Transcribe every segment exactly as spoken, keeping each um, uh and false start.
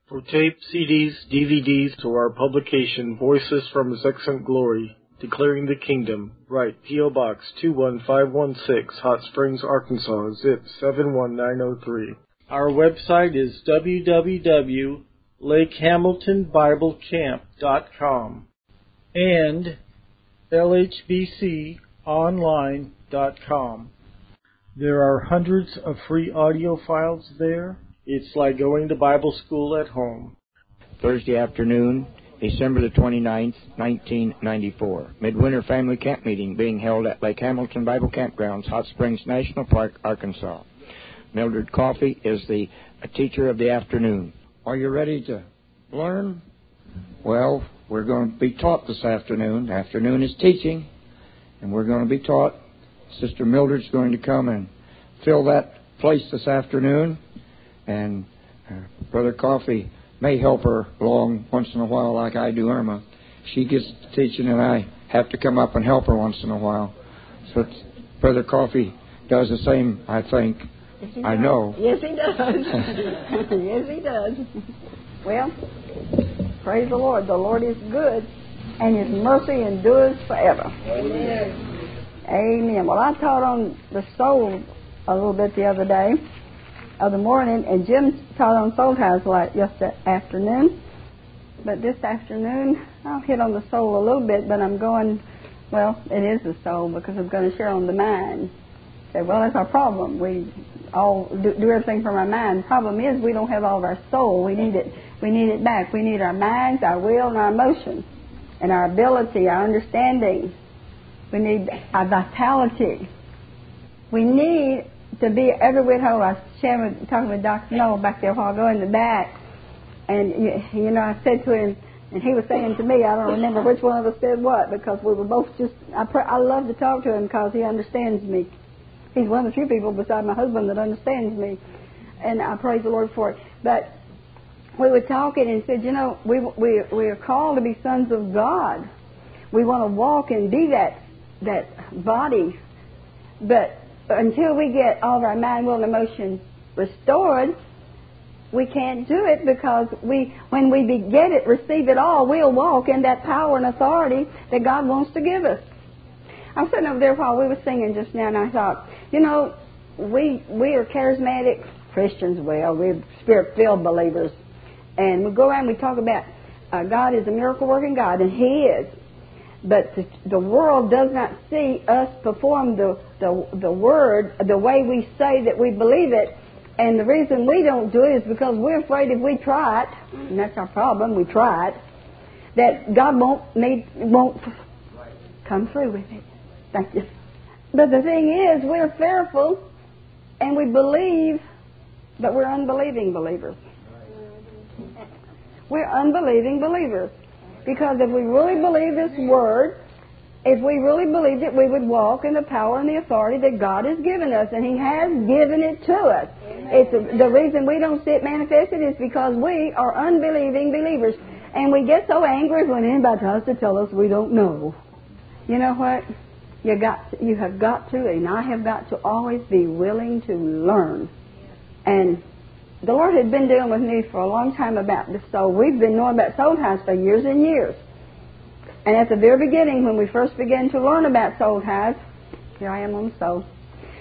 For tape, C Ds, D V Ds, or our publication, Voices from His Excellent Glory, Declaring the Kingdom, write P O. Box two one five one six, Hot Springs, Arkansas, zip seven one nine zero three. Our website is w w w dot lake hamilton bible camp dot com and l h b c online dot com. There are hundreds of free audio files there. It's like going to Bible school at home. Thursday afternoon, December the twenty-ninth, nineteen ninety-four. Midwinter Family Camp Meeting being held at Lake Hamilton Bible Campgrounds, Hot Springs National Park, Arkansas. Mildred Coffey is the teacher of the afternoon. Are you ready to learn? Well, we're going to be taught this afternoon. Afternoon is teaching, and we're going to be taught. Sister Mildred's going to come and fill that place this afternoon. And uh, Brother Coffey may help her along once in a while like I do Irma. She gets to teaching and I have to come up and help her once in a while. So Brother Coffey does the same, I think. Yes, he I does. know. Yes, he does. Yes, he does. Well, praise the Lord. The Lord is good, and His mercy endures forever. Amen. Amen. Well, I taught on the soul a little bit the other day. Of the morning, and Jim taught on soul ties like yesterday afternoon. But this afternoon, I'll hit on the soul a little bit, but I'm going, well, it is the soul because I'm going to share on the mind. Say, well, that's our problem. We all do, do everything from our mind. The problem is we don't have all of our soul. We need it. We need it back. We need our minds, our will, and our emotions, and our ability, our understanding. We need our vitality. We need to be every whit whole. I was sharing, talking with Doctor Noel back there a while ago in the back, and you, you know, I said to him, and he was saying to me, I don't remember which one of us said what, because we were both just, I, pr- I love to talk to him because he understands me. He's one of the few people beside my husband that understands me, and I praise the Lord for it. But we were talking and said, you know, we we we are called to be sons of God. We want to walk and be that that body, but until we get all of our mind, will, and emotion restored, we can't do it because we, when we be, get it, receive it all, we'll walk in that power and authority that God wants to give us. I was sitting over there while we were singing just now, and I thought, you know, we we are charismatic Christians. Well, we're Spirit-filled believers, and we go around and we talk about uh, God is a miracle-working God, and He is. But the, the world does not see us perform the, the the word the way we say that we believe it. And the reason we don't do it is because we're afraid if we try it, and that's our problem, we try it, that God won't need, won't come through with it. Thank you. But the thing is, we're fearful, and we believe, but we're unbelieving believers. We're unbelieving believers. Because if we really believe this word, if we really believed it, we would walk in the power and the authority that God has given us, and He has given it to us. It's a, the reason we don't see it manifested is because we are unbelieving believers, and we get so angry when anybody tries to tell us we don't know. You know what? You got to, you have got to, and I have got to always be willing to learn. And the Lord had been dealing with me for a long time about the soul. We've been knowing about soul ties for years and years. And at the very beginning, when we first began to learn about soul ties, here I am on the soul,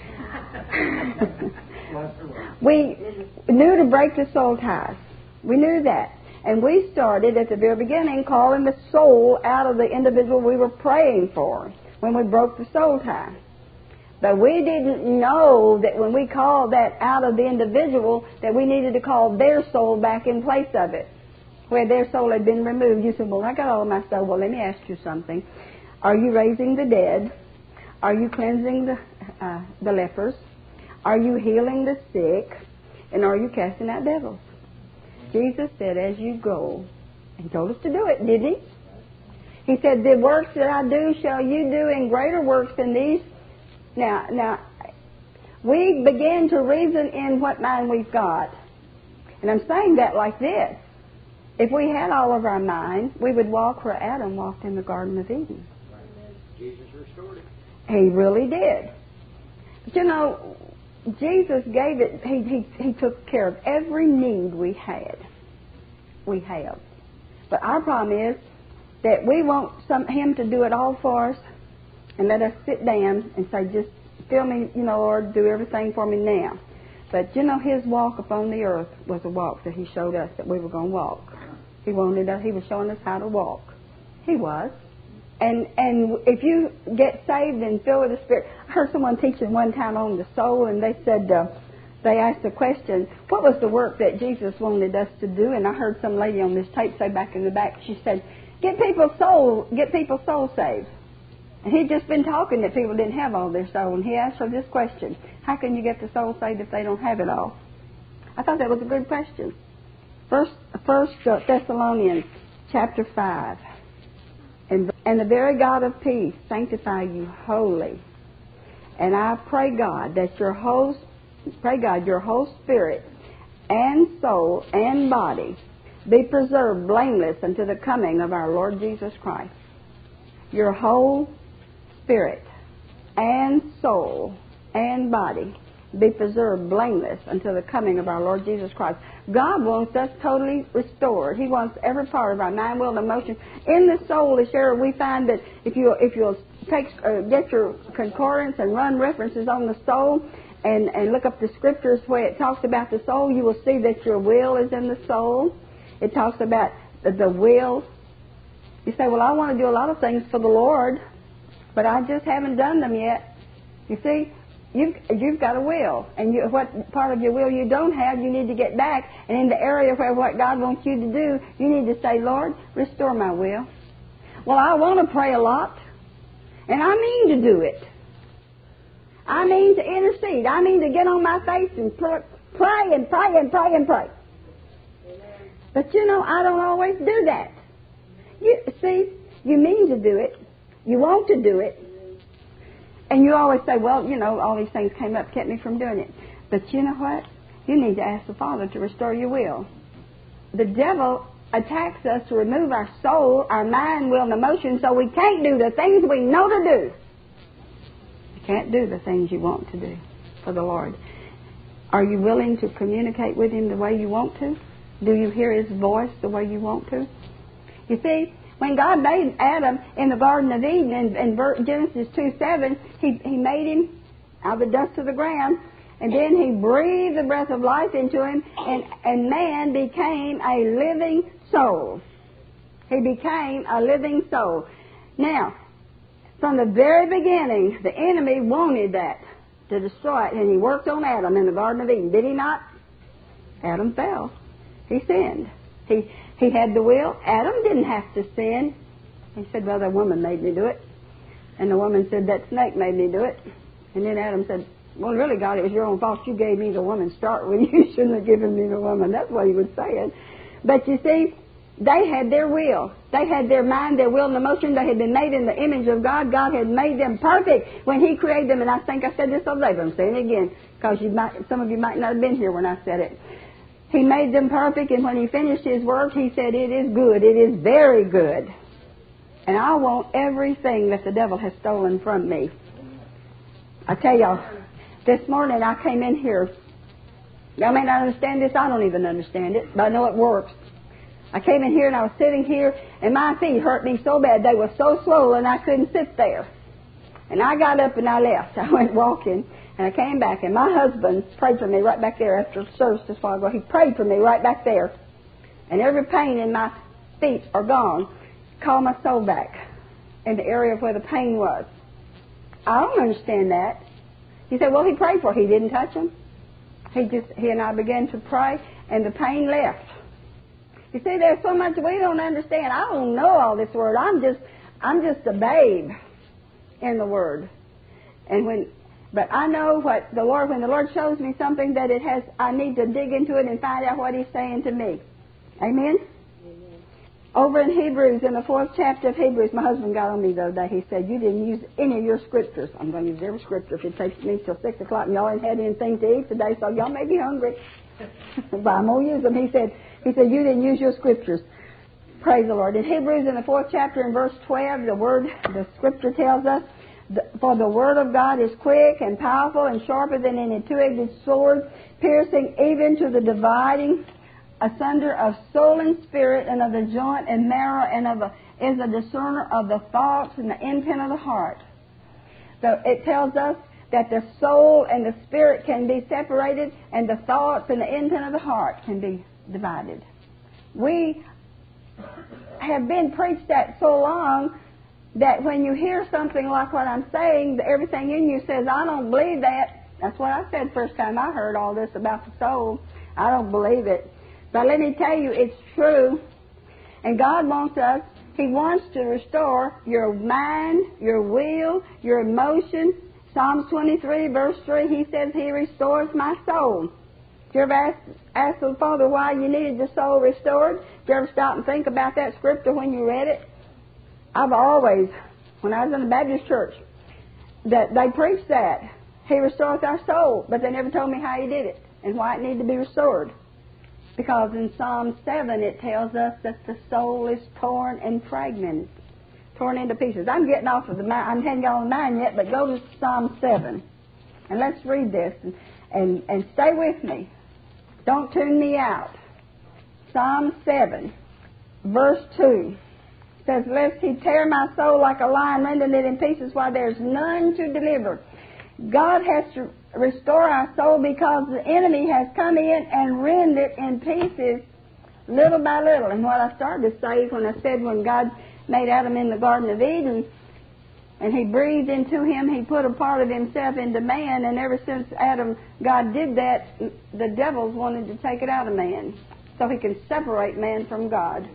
we knew to break the soul ties. We knew that. And we started at the very beginning calling the soul out of the individual we were praying for when we broke the soul tie. But we didn't know that when we called that out of the individual, that we needed to call their soul back in place of it, where their soul had been removed. You said, well, I got all of my soul. Well, let me ask you something. Are you raising the dead? Are you cleansing the, uh, the lepers? Are you healing the sick? And are you casting out devils? Jesus said, as you go, and told us to do it, didn't He? He said, the works that I do shall you do, and greater works than these. Now, now, we begin to reason in what mind we've got. And I'm saying that like this. If we had all of our mind, we would walk where Adam walked in the Garden of Eden. Jesus restored it. He really did. But you know, Jesus gave it, he, he, he took care of every need we had. we have. But our problem is that we want some, Him to do it all for us and let us sit down and say, just fill me, you know, Lord, do everything for me now. But, you know, His walk upon the earth was a walk that He showed us that we were going to walk. He wanted us, He was showing us how to walk. He was. And and if you get saved and filled with the Spirit, I heard someone teaching one time on the soul, and they said, uh, they asked the question, what was the work that Jesus wanted us to do? And I heard some lady on this tape say back in the back, she said, get people's soul, get people's soul saved. And he'd just been talking that people didn't have all their soul, and he asked her this question, how can you get the soul saved if they don't have it all? I thought that was a good question. First, First Thessalonians chapter five. And, and the very God of peace sanctify you wholly. And I pray God that your whole, pray God, your whole spirit and soul and body be preserved blameless unto the coming of our Lord Jesus Christ. Your whole spirit and soul and body be preserved blameless until the coming of our Lord Jesus Christ. God wants us totally restored. He wants every part of our mind, will, and emotion. In the soul, as sure we find that if you if you'll take uh, get your concordance and run references on the soul and and look up the scriptures where it talks about the soul, you will see that your will is in the soul. It talks about the, the will. You say, well, I want to do a lot of things for the Lord, but I just haven't done them yet. You see, you've, you've got a will, and you, what part of your will you don't have, you need to get back. And in the area where what God wants you to do, you need to say, Lord, restore my will. Well, I want to pray a lot, and I mean to do it. I mean to intercede. I mean to get on my face and pray, pray and pray and pray and pray. But, you know, I don't always do that. You see, you mean to do it. You want to do it. And you always say, well, you know, all these things came up, kept me from doing it. But you know what? You need to ask the Father to restore your will. The devil attacks us to remove our soul, our mind, will, and emotion, so we can't do the things we know to do. You can't do the things you want to do for the Lord. Are you willing to communicate with Him the way you want to? Do you hear His voice the way you want to? You see, when God made Adam in the Garden of Eden in, in Genesis two seven, he, he made him out of the dust of the ground, and then He breathed the breath of life into him, and, and man became a living soul. He became a living soul. Now, from the very beginning, the enemy wanted that, to destroy it, and he worked on Adam in the Garden of Eden. Did he not? Adam fell. He sinned. He he had the will. Adam didn't have to sin. He said, well, the woman made me do it. And the woman said, that snake made me do it. And then Adam said, well, really, God, it was your own fault. You gave me the woman start with. You shouldn't have given me the woman. That's what he was saying. But you see, they had their will. They had their mind, their will, and emotion. They had been made in the image of God. God had made them perfect when He created them. And I think I said this other day, but I'm saying it again, because you might, some of you might not have been here when I said it. He made them perfect, and when He finished His work, He said, it is good. It is very good. And I want everything that the devil has stolen from me. I tell y'all, this morning I came in here. Y'all may not understand this. I don't even understand it, but I know it works. I came in here and I was sitting here, and my feet hurt me so bad. They were so swollen I couldn't sit there. And I got up and I left. I went walking, and I came back, and my husband prayed for me right back there after service this while ago. He prayed for me right back there. And every pain in my feet are gone. Called my soul back in the area where the pain was. I don't understand that. He said, well, he prayed for it. He didn't touch him. He just, he and I began to pray, and the pain left. You see, there's so much we don't understand. I don't know all this word. I'm just, I'm just a babe in the word. And when, but I know what the Lord, when the Lord shows me something that it has, I need to dig into it and find out what He's saying to me. Amen? Amen. Over in Hebrews, in the fourth chapter of Hebrews, my husband got on me the other day. He said, you didn't use any of your scriptures. I'm going to use every scripture if it takes me till six o'clock, and y'all ain't had anything to eat today, so y'all may be hungry. But I'm going to use them. He said, he said, you didn't use your scriptures. Praise the Lord. In Hebrews, in the fourth chapter, in verse twelve, the word, the scripture tells us, for the word of God is quick and powerful and sharper than any two-edged sword, piercing even to the dividing asunder of soul and spirit, and of the joint and marrow, and of a, is a discerner of the thoughts and the intent of the heart. So it tells us that the soul and the spirit can be separated, and the thoughts and the intent of the heart can be divided. We have been preached that so long that when you hear something like what I'm saying, everything in you says, I don't believe that. That's what I said first time I heard all this about the soul. I don't believe it. But let me tell you, it's true. And God wants us, He wants to restore your mind, your will, your emotion. Psalms twenty-three, verse three, He says, He restores my soul. Did you ever ask, ask the Father why you needed the soul restored? Did you ever stop and think about that scripture when you read it? I've always, when I was in the Baptist church, that they preached that. He restores our soul, but they never told me how He did it and why it needed to be restored. Because in Psalm seven it tells us that the soul is torn and fragmented, torn into pieces. I'm getting off of the mind. I haven't got on nine yet, but go to Psalm seven. And let's read this and, and, and stay with me. Don't tune me out. Psalm seven, verse two says, lest He tear my soul like a lion, rending it in pieces while there's none to deliver. God has to restore our soul because the enemy has come in and rend it in pieces little by little. And what I started to say when I said when God made Adam in the Garden of Eden and He breathed into him, He put a part of Himself into man, and ever since Adam, God did that, the devils wanted to take it out of man so He can separate man from God.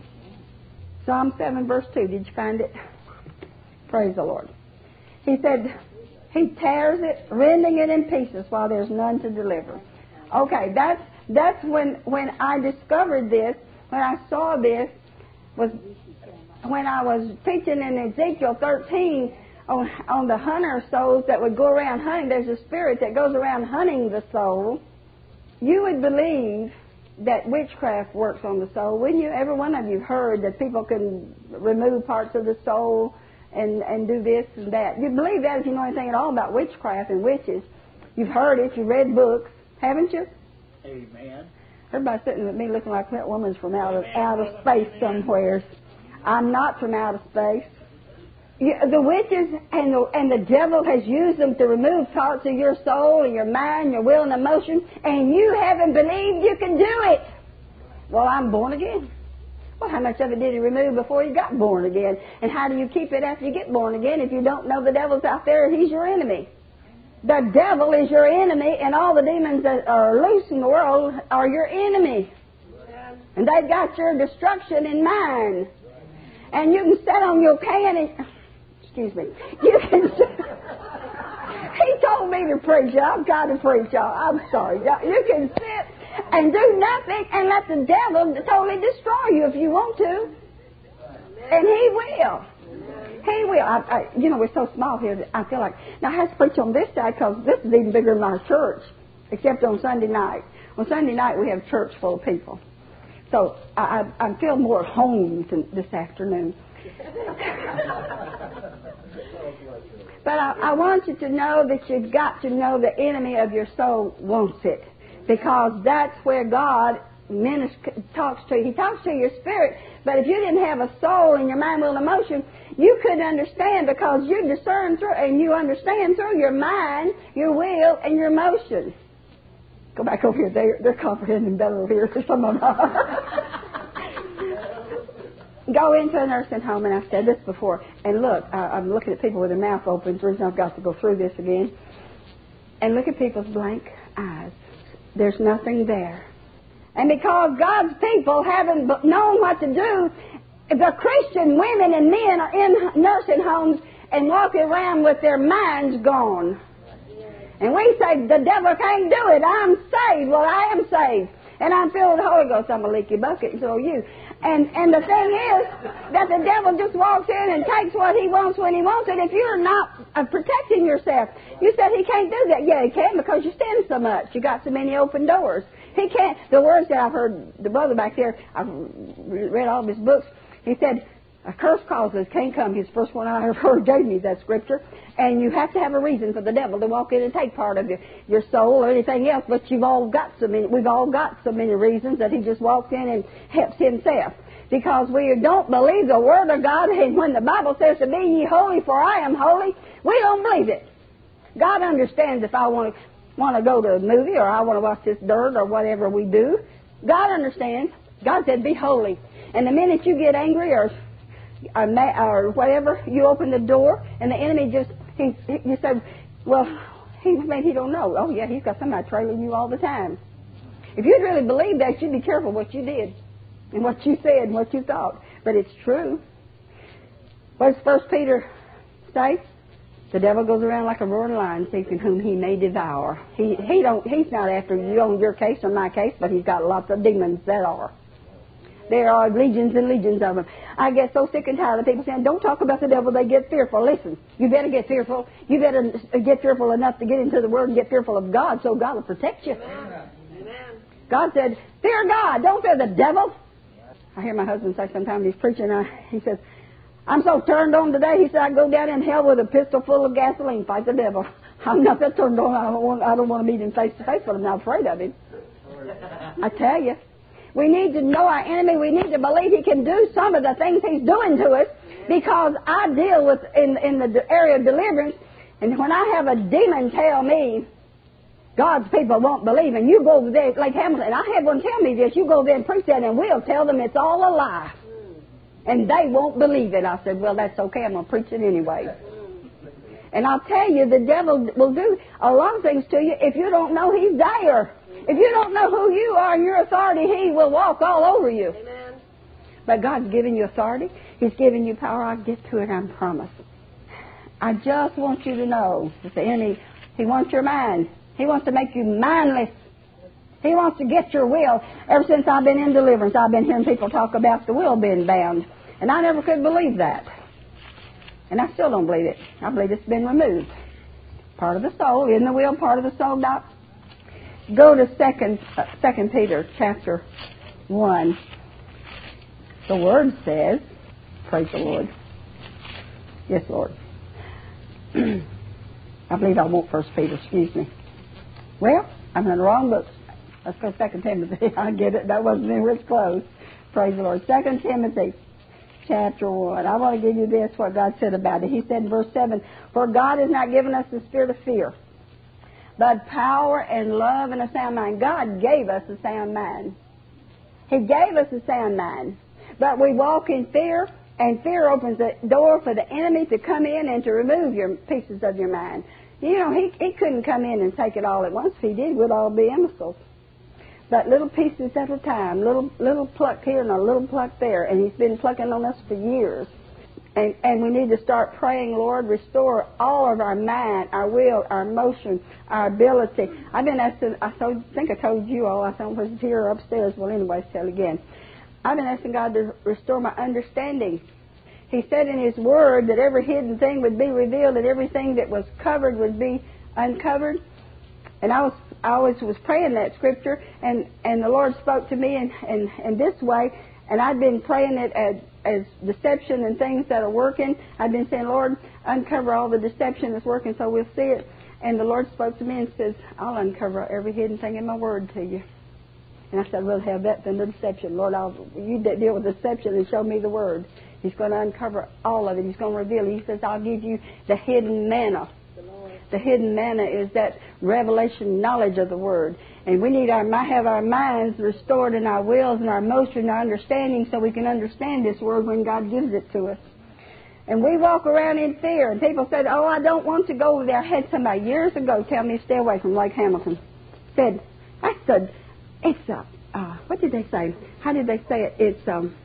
Psalm seven verse two, did you find it? Praise the Lord. He said, He tears it, rending it in pieces while there's none to deliver. Okay, that's that's when when I discovered this, when I saw this, was when I was teaching in Ezekiel thirteen on, on the hunter souls that would go around hunting. There's a spirit that goes around hunting the soul. You would believe that witchcraft works on the soul, wouldn't you? Every one of you heard that people can remove parts of the soul and, and do this and that. You believe that if you know anything at all about witchcraft and witches. You've heard it, you've read books, haven't you? Amen. Everybody's sitting with me looking like that woman's from out of, out of space somewhere. I'm not from out of space. You, the witches and the, and the devil has used them to remove parts of your soul and your mind, your will and emotion, and you haven't believed you can do it. Well, I'm born again. Well, how much of it did He remove before you got born again? And how do you keep it after you get born again if you don't know the devil's out there and he's your enemy? The devil is your enemy, and all the demons that are loose in the world are your enemy. And they've got your destruction in mind. And you can sit on your can and... Excuse me. You can sit... He told me to preach, y'all. I've got to preach, y'all. I'm sorry. Y'all. You can sit and do nothing and let the devil totally destroy you if you want to. And he will. He will. I, I, you know, we're so small here that I feel like, now I have to preach on this side because this is even bigger than our church, except on Sunday night. On Sunday night we have a church full of people. So I, I, I feel more at home this afternoon. But I, I want you to know that you've got to know the enemy of your soul wants it. Because that's where God minister, talks to you. He talks to your spirit. But if you didn't have a soul in your mind, will, and emotion, you couldn't understand because you discern through and you understand through your mind, your will, and your emotion. Go back over here. They're, they're comprehending better over here for some of them. Go into a nursing home, and I've said this before, and look, I, I'm looking at people with their mouth open. The reason I've got to go through this again. And look at people's blank eyes. There's nothing there. And because God's people haven't known what to do, the Christian women and men are in nursing homes and walking around with their minds gone. And we say, the devil can't do it. I'm saved. Well, I am saved. And I'm filled with the Holy Ghost. I'm a leaky bucket, and so are you. And and the thing is that the devil just walks in and takes what he wants when he wants it. If you're not uh, protecting yourself, you said he can't do that. Yeah, he can because you sin so much. You got so many open doors. He can't. The words that I've heard the brother back there, I've read all of his books. He said, A curse causes can't come. His first one I ever heard gave me that scripture. And you have to have a reason for the devil to walk in and take part of your, your soul or anything else. But you've all got so many, we've all got so many reasons that he just walks in and helps himself. Because we don't believe the Word of God. And when the Bible says to be ye holy, for I am holy, we don't believe it. God understands if I want to, want to go to a movie or I want to watch this dirt or whatever we do. God understands. God said, be holy. And the minute you get angry or Or, or whatever, you open the door, and the enemy just, he, he you say, well, he maybe he don't know. Oh, yeah, he's got somebody trailing you all the time. If you'd really believe that, you'd be careful what you did and what you said and what you thought. But it's true. What does First Peter say? The devil goes around like a roaring lion, seeking whom he may devour. He, he don't, he's not after you on your case or my case, but he's got lots of demons that are. There are legions and legions of them. I get so sick and tired of people saying, don't talk about the devil, they get fearful. Listen, you better get fearful. You better get fearful enough to get into the Word and get fearful of God so God will protect you. Amen. God said, fear God, don't fear the devil. I hear my husband say sometimes he's preaching, I, he says, I'm so turned on today, he said, I go down in hell with a pistol full of gasoline, fight the devil. I'm not that turned on. I don't want, I don't want to meet him face to face, but I'm not afraid of him. I tell you. We need to know our enemy. We need to believe he can do some of the things he's doing to us, because I deal with in in the area of deliverance, and when I have a demon tell me God's people won't believe, and you go over there, like Hamilton, and I had one tell me this, you go there and preach that, and we'll tell them it's all a lie, and they won't believe it. I said, well, that's okay. I'm going to preach it anyway. And I'll tell you, the devil will do a lot of things to you if you don't know he's there. If you don't know who you are and your authority, he will walk all over you. Amen. But God's given you authority. He's given you power. I'll get to it, I promise. I just want you to know that the enemy, he wants your mind. He wants to make you mindless. He wants to get your will. Ever since I've been in deliverance, I've been hearing people talk about the will being bound. And I never could believe that. And I still don't believe it. I believe it's been removed. Part of the soul, in the will, part of the soul, Doc. Go to second, uh, second Peter chapter one. The Word says, praise the Lord. Yes, Lord. I believe I want First Peter, excuse me. Well, I'm in the wrong book. Let's go Second Timothy. I get it. That wasn't anywhere close. Praise the Lord. Second Timothy chapter one. I want to give you this, what God said about it. He said in verse seven, for God has not given us the spirit of fear, but power and love and a sound mind. God gave us a sound mind. He gave us a sound mind. But we walk in fear, and fear opens the door for the enemy to come in and to remove your pieces of your mind. You know, he, he couldn't come in and take it all at once. If he did, we'd all be imbeciles. But little pieces at a time, little little pluck here and a little pluck there. And he's been plucking on us for years. And, and we need to start praying, Lord, restore all of our mind, our will, our emotion, our ability. I've been asking, I told, think I told you all, I don't know if it's here or upstairs. Well, anyway, tell again. I've been asking God to restore my understanding. He said in His Word that every hidden thing would be revealed, and everything that was covered would be uncovered. And I was, I always was praying that scripture, and, and the Lord spoke to me in, in, in this way, and I've been praying it as, as deception and things that are working. I've been saying, Lord, uncover all the deception that's working so we'll see it. And the Lord spoke to me and says, I'll uncover every hidden thing in my Word to you. And I said, we'll have that then the deception. Lord, I'll, you deal with deception and show me the Word. He's going to uncover all of it. He's going to reveal it. He says, I'll give you the hidden manna. The hidden manna is that revelation knowledge of the Word. And we need our have our minds restored and our wills and our emotions and our understanding so we can understand this Word when God gives it to us. And we walk around in fear. And people said, oh, I don't want to go over there. I had somebody years ago tell me stay away from Lake Hamilton. Said, I said, it's, uh, uh, what did they say? How did they say it? It's um,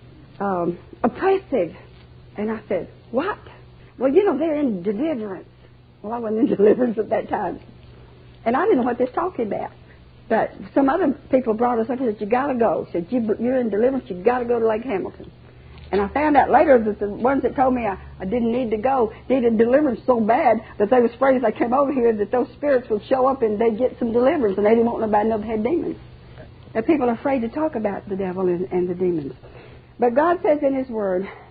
um, oppressive. And I said, what? Well, you know, they're in deliverance. Well, I wasn't in deliverance at that time. And I didn't know what they're talking about. But some other people brought us up and said, you got to go. Said, you, you're in deliverance, you got to go to Lake Hamilton. And I found out later that the ones that told me I, I didn't need to go needed deliverance so bad that they was afraid if they came over here that those spirits would show up and they'd get some deliverance, and they didn't want nobody to know they had demons. Now, people are afraid to talk about the devil and, and the demons. But God says in His Word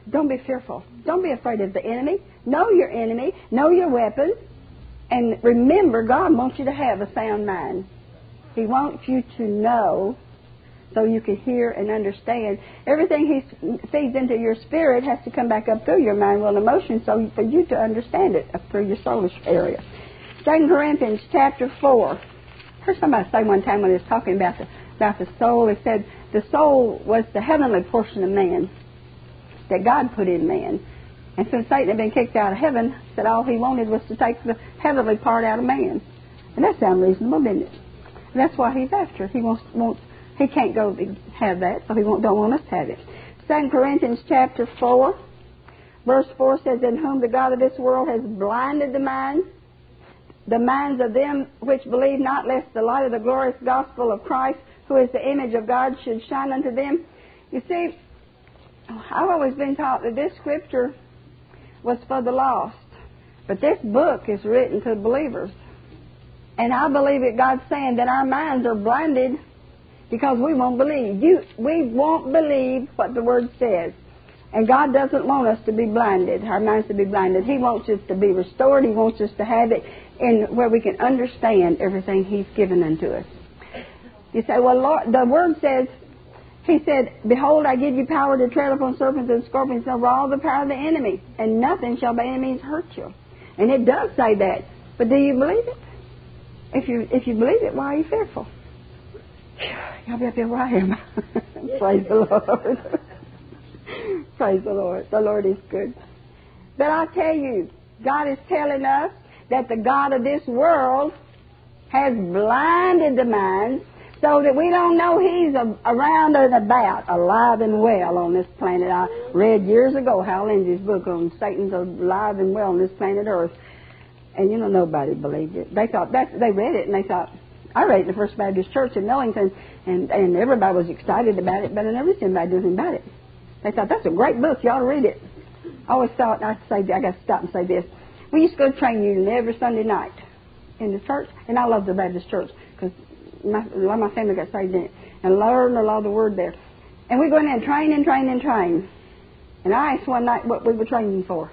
Don't be fearful. Don't be afraid of the enemy. Know your enemy. Know your weapons. And remember, God wants you to have a sound mind. He wants you to know so you can hear and understand. Everything He feeds into your spirit has to come back up through your mind, will, and emotion, so for you to understand it up through your soulish area. Second Corinthians chapter four. I heard somebody say one time when he was talking about the, about the soul, he said the soul was the heavenly portion of man that God put in man. And since Satan had been kicked out of heaven, said all he wanted was to take the heavenly part out of man. And that sounds reasonable, doesn't it? And that's what He's after. He wants, wants He can't go have that, so He won't, don't want us to have it. Second Corinthians chapter four, verse four says, in whom the God of this world has blinded the minds, the minds of them which believe not, lest the light of the glorious gospel of Christ, who is the image of God, should shine unto them. You see, I've always been taught that this scripture was for the lost, but this book is written to believers. And I believe that God's saying that our minds are blinded because we won't believe. You, we won't believe what the Word says. And God doesn't want us to be blinded, our minds to be blinded. He wants us to be restored. He wants us to have it in where we can understand everything He's given unto us. You say, well, Lord, the Word says, He said, behold, I give you power to tread upon serpents and scorpions and over all the power of the enemy, and nothing shall by any means hurt you. And it does say that. But do you believe it? If you if you believe it, why are you fearful? Y'all be up here where I am. Praise the Lord. Praise the Lord. The Lord is good. But I tell you, God is telling us that the God of this world has blinded the minds so that we don't know He's a, around and about, alive and well on this planet. I read years ago Hal Lindsey's book on Satan's alive and well on this planet Earth. And, you know, nobody believed it. They thought that they read it, and they thought, I read it in the First Baptist Church in Millington, and, and everybody was excited about it, but I never seen anybody do anything about it. They thought, that's a great book. You ought to read it. I always thought, I say, I got to stop and say this. We used to go to training union every Sunday night in the church, and I love the Baptist church because my, a lot of my family got saved in it, and learned a lot of the word there. And we go in there and train and train and train. And I asked one night what we were training for.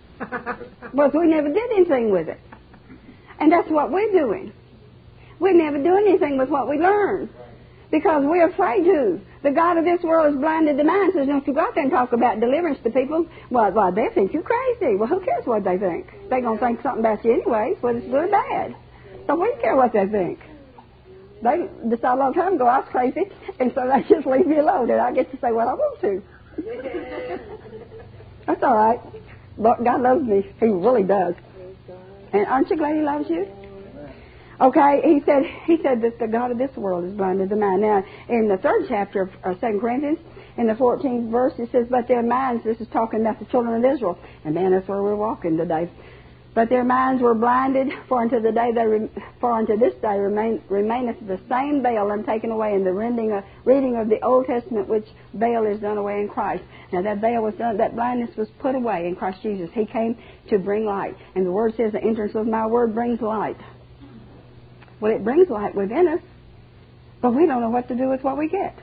Well, we never did anything with it. And that's what we're doing. We never do anything with what we learn because we're afraid to. The God of this world has blinded the minds. So don't you go out there and talk about deliverance to people. Well, well, they think you're crazy. Well, who cares what they think? They're going to think something about you anyway, whether it's good or bad. So we care what they think. They decided a long time ago I was crazy, and so they just leave me alone, and I get to say what I want to. That's all right. But God loves me. He really does. And aren't you glad He loves you? Okay, he said he said that the God of this world has blinded the mind. Now, in the third chapter of uh, Second Corinthians, in the fourteenth verse, it says, but their minds, this is talking about the children of Israel, and man, that's where we're walking today. But their minds were blinded, for unto the day they re, for unto this day remain, remaineth the same veil untaken away in the rending of, reading of the Old Testament, which veil is done away in Christ. Now that veil was done, that blindness was put away in Christ Jesus. He came to bring light, and the Word says, the entrance of my Word brings light. Well, it brings light within us, but we don't know what to do with what we get.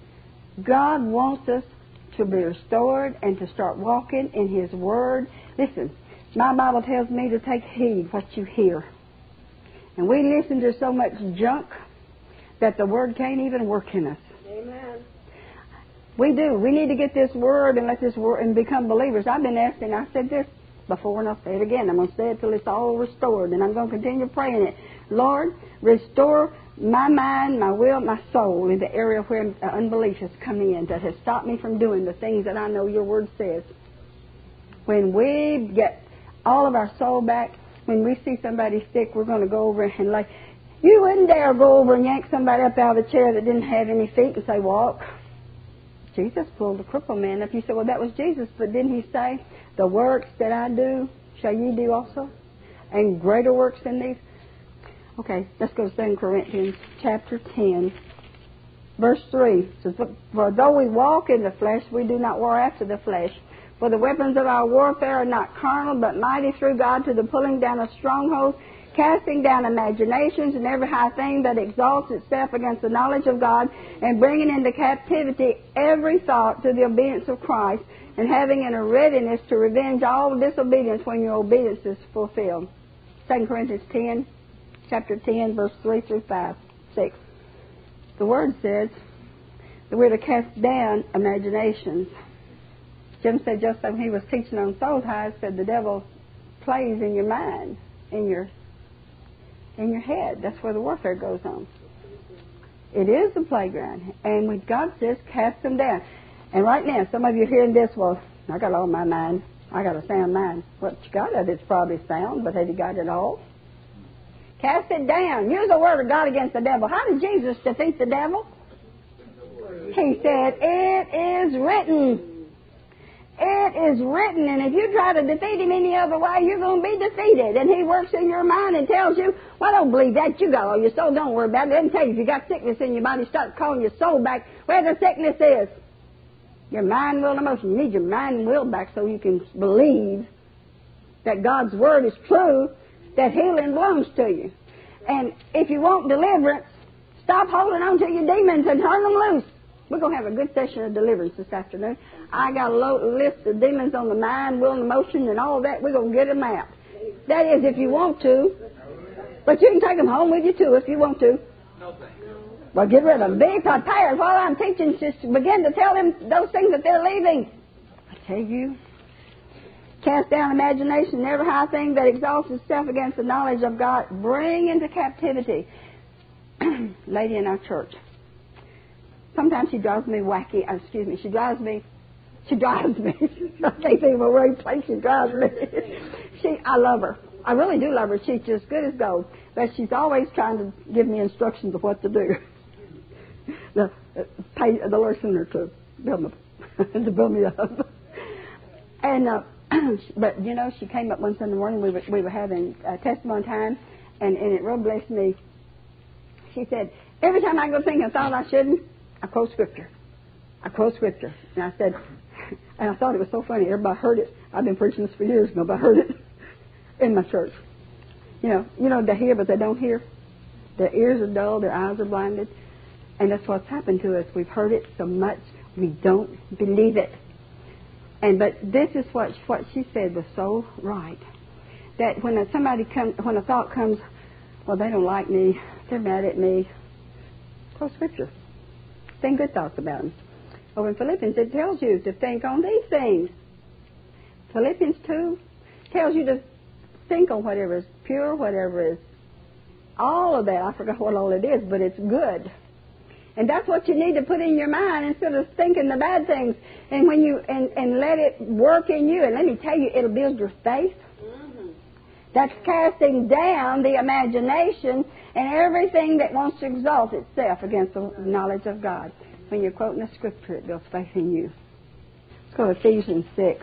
God wants us to be restored and to start walking in His Word. Listen. My Bible tells me to take heed what you hear. And we listen to so much junk that the Word can't even work in us. Amen. We do. We need to get this Word and let this Word and become believers. I've been asking, I said this before and I'll say it again. I'm going to say it till it's all restored, and I'm going to continue praying it. Lord, restore my mind, my will, my soul in the area where unbelief has come in, that has stopped me from doing the things that I know your Word says. When we get all of our soul back, when we see somebody sick, we're going to go over and like, you wouldn't dare go over and yank somebody up out of a chair that didn't have any feet and say, walk. Jesus pulled the crippled man up. You say, well, that was Jesus, but didn't He say, the works that I do shall ye do also? And greater works than these? Okay, let's go to Second Corinthians chapter ten, verse three. It says, for though we walk in the flesh, we do not war after the flesh. For the weapons of our warfare are not carnal, but mighty through God to the pulling down of strongholds, casting down imaginations and every high thing that exalts itself against the knowledge of God, and bringing into captivity every thought to the obedience of Christ, and having in a readiness to revenge all disobedience when your obedience is fulfilled. Second Corinthians ten, chapter ten, verse three through five, six. The Word says that we're to cast down imaginations. Jim said just when he was teaching on soul ties, said the devil plays in your mind, in your in your head. That's where the warfare goes on. It is the playground. And when God says, cast them down. And right now, some of you are hearing this, well, I got all my mind. I got a sound mind. What you got of it's probably sound, but have you got it all? Cast it down. Use the word of God against the devil. How did Jesus defeat the devil? He said, it is written. It is written, and if you try to defeat him any other way, you're going to be defeated. And he works in your mind and tells you, well, don't believe that. You got all your soul. Don't worry about it. It doesn't tell you if you got sickness in your body, start calling your soul back where the sickness is. Your mind, will, and emotion. You need your mind and will back so you can believe that God's word is true, that healing belongs to you. And if you want deliverance, stop holding on to your demons and turn them loose. We're going to have a good session of deliverance this afternoon. I got a low list of demons on the mind, will, and emotion, and all that. We're going to get them out. That is, if you want to. But you can take them home with you, too, if you want to. No thanks. Well, get rid of them. Be prepared. While I'm teaching, just begin to tell them those things that they're leaving. I tell you, cast down imagination and every high thing that exalts itself against the knowledge of God. Bring into captivity. Lady in our church. Sometimes she drives me wacky. Uh, excuse me. She drives me. She drives me. I can't think of a word place she drives me. she, I love her. I really do love her. She's just good as gold. But she's always trying to give me instructions of what to do. the, uh, pay, the Lord sent her to build me, to build me up. And uh, but you know, she came up one Sunday morning. We were we were having uh, testimony time, and and it really blessed me. She said, every time I go think I thought I shouldn't, I quote scripture. I quote scripture. And I said, and I thought it was so funny. Everybody heard it. I've been preaching this for years. Nobody heard it in my church. You know, you know, they hear, but they don't hear. Their ears are dull. Their eyes are blinded. And that's what's happened to us. We've heard it so much, we don't believe it. And but this is what what she said was so right. That when a, somebody comes, when a thought comes, well, they don't like me. They're mad at me. Quote scripture. Think good thoughts about them. Over in Philippians, it tells you to think on these things. Philippians two tells you to think on whatever is pure, whatever is all of that. I forgot what all it is, but it's good. And that's what you need to put in your mind instead of thinking the bad things. And when you and, and let it work in you, and let me tell you, it'll build your faith. Mm-hmm. That's casting down the imagination and everything that wants to exalt itself against the knowledge of God. When you're quoting the scripture, it builds faith in you. Let's go to Ephesians six.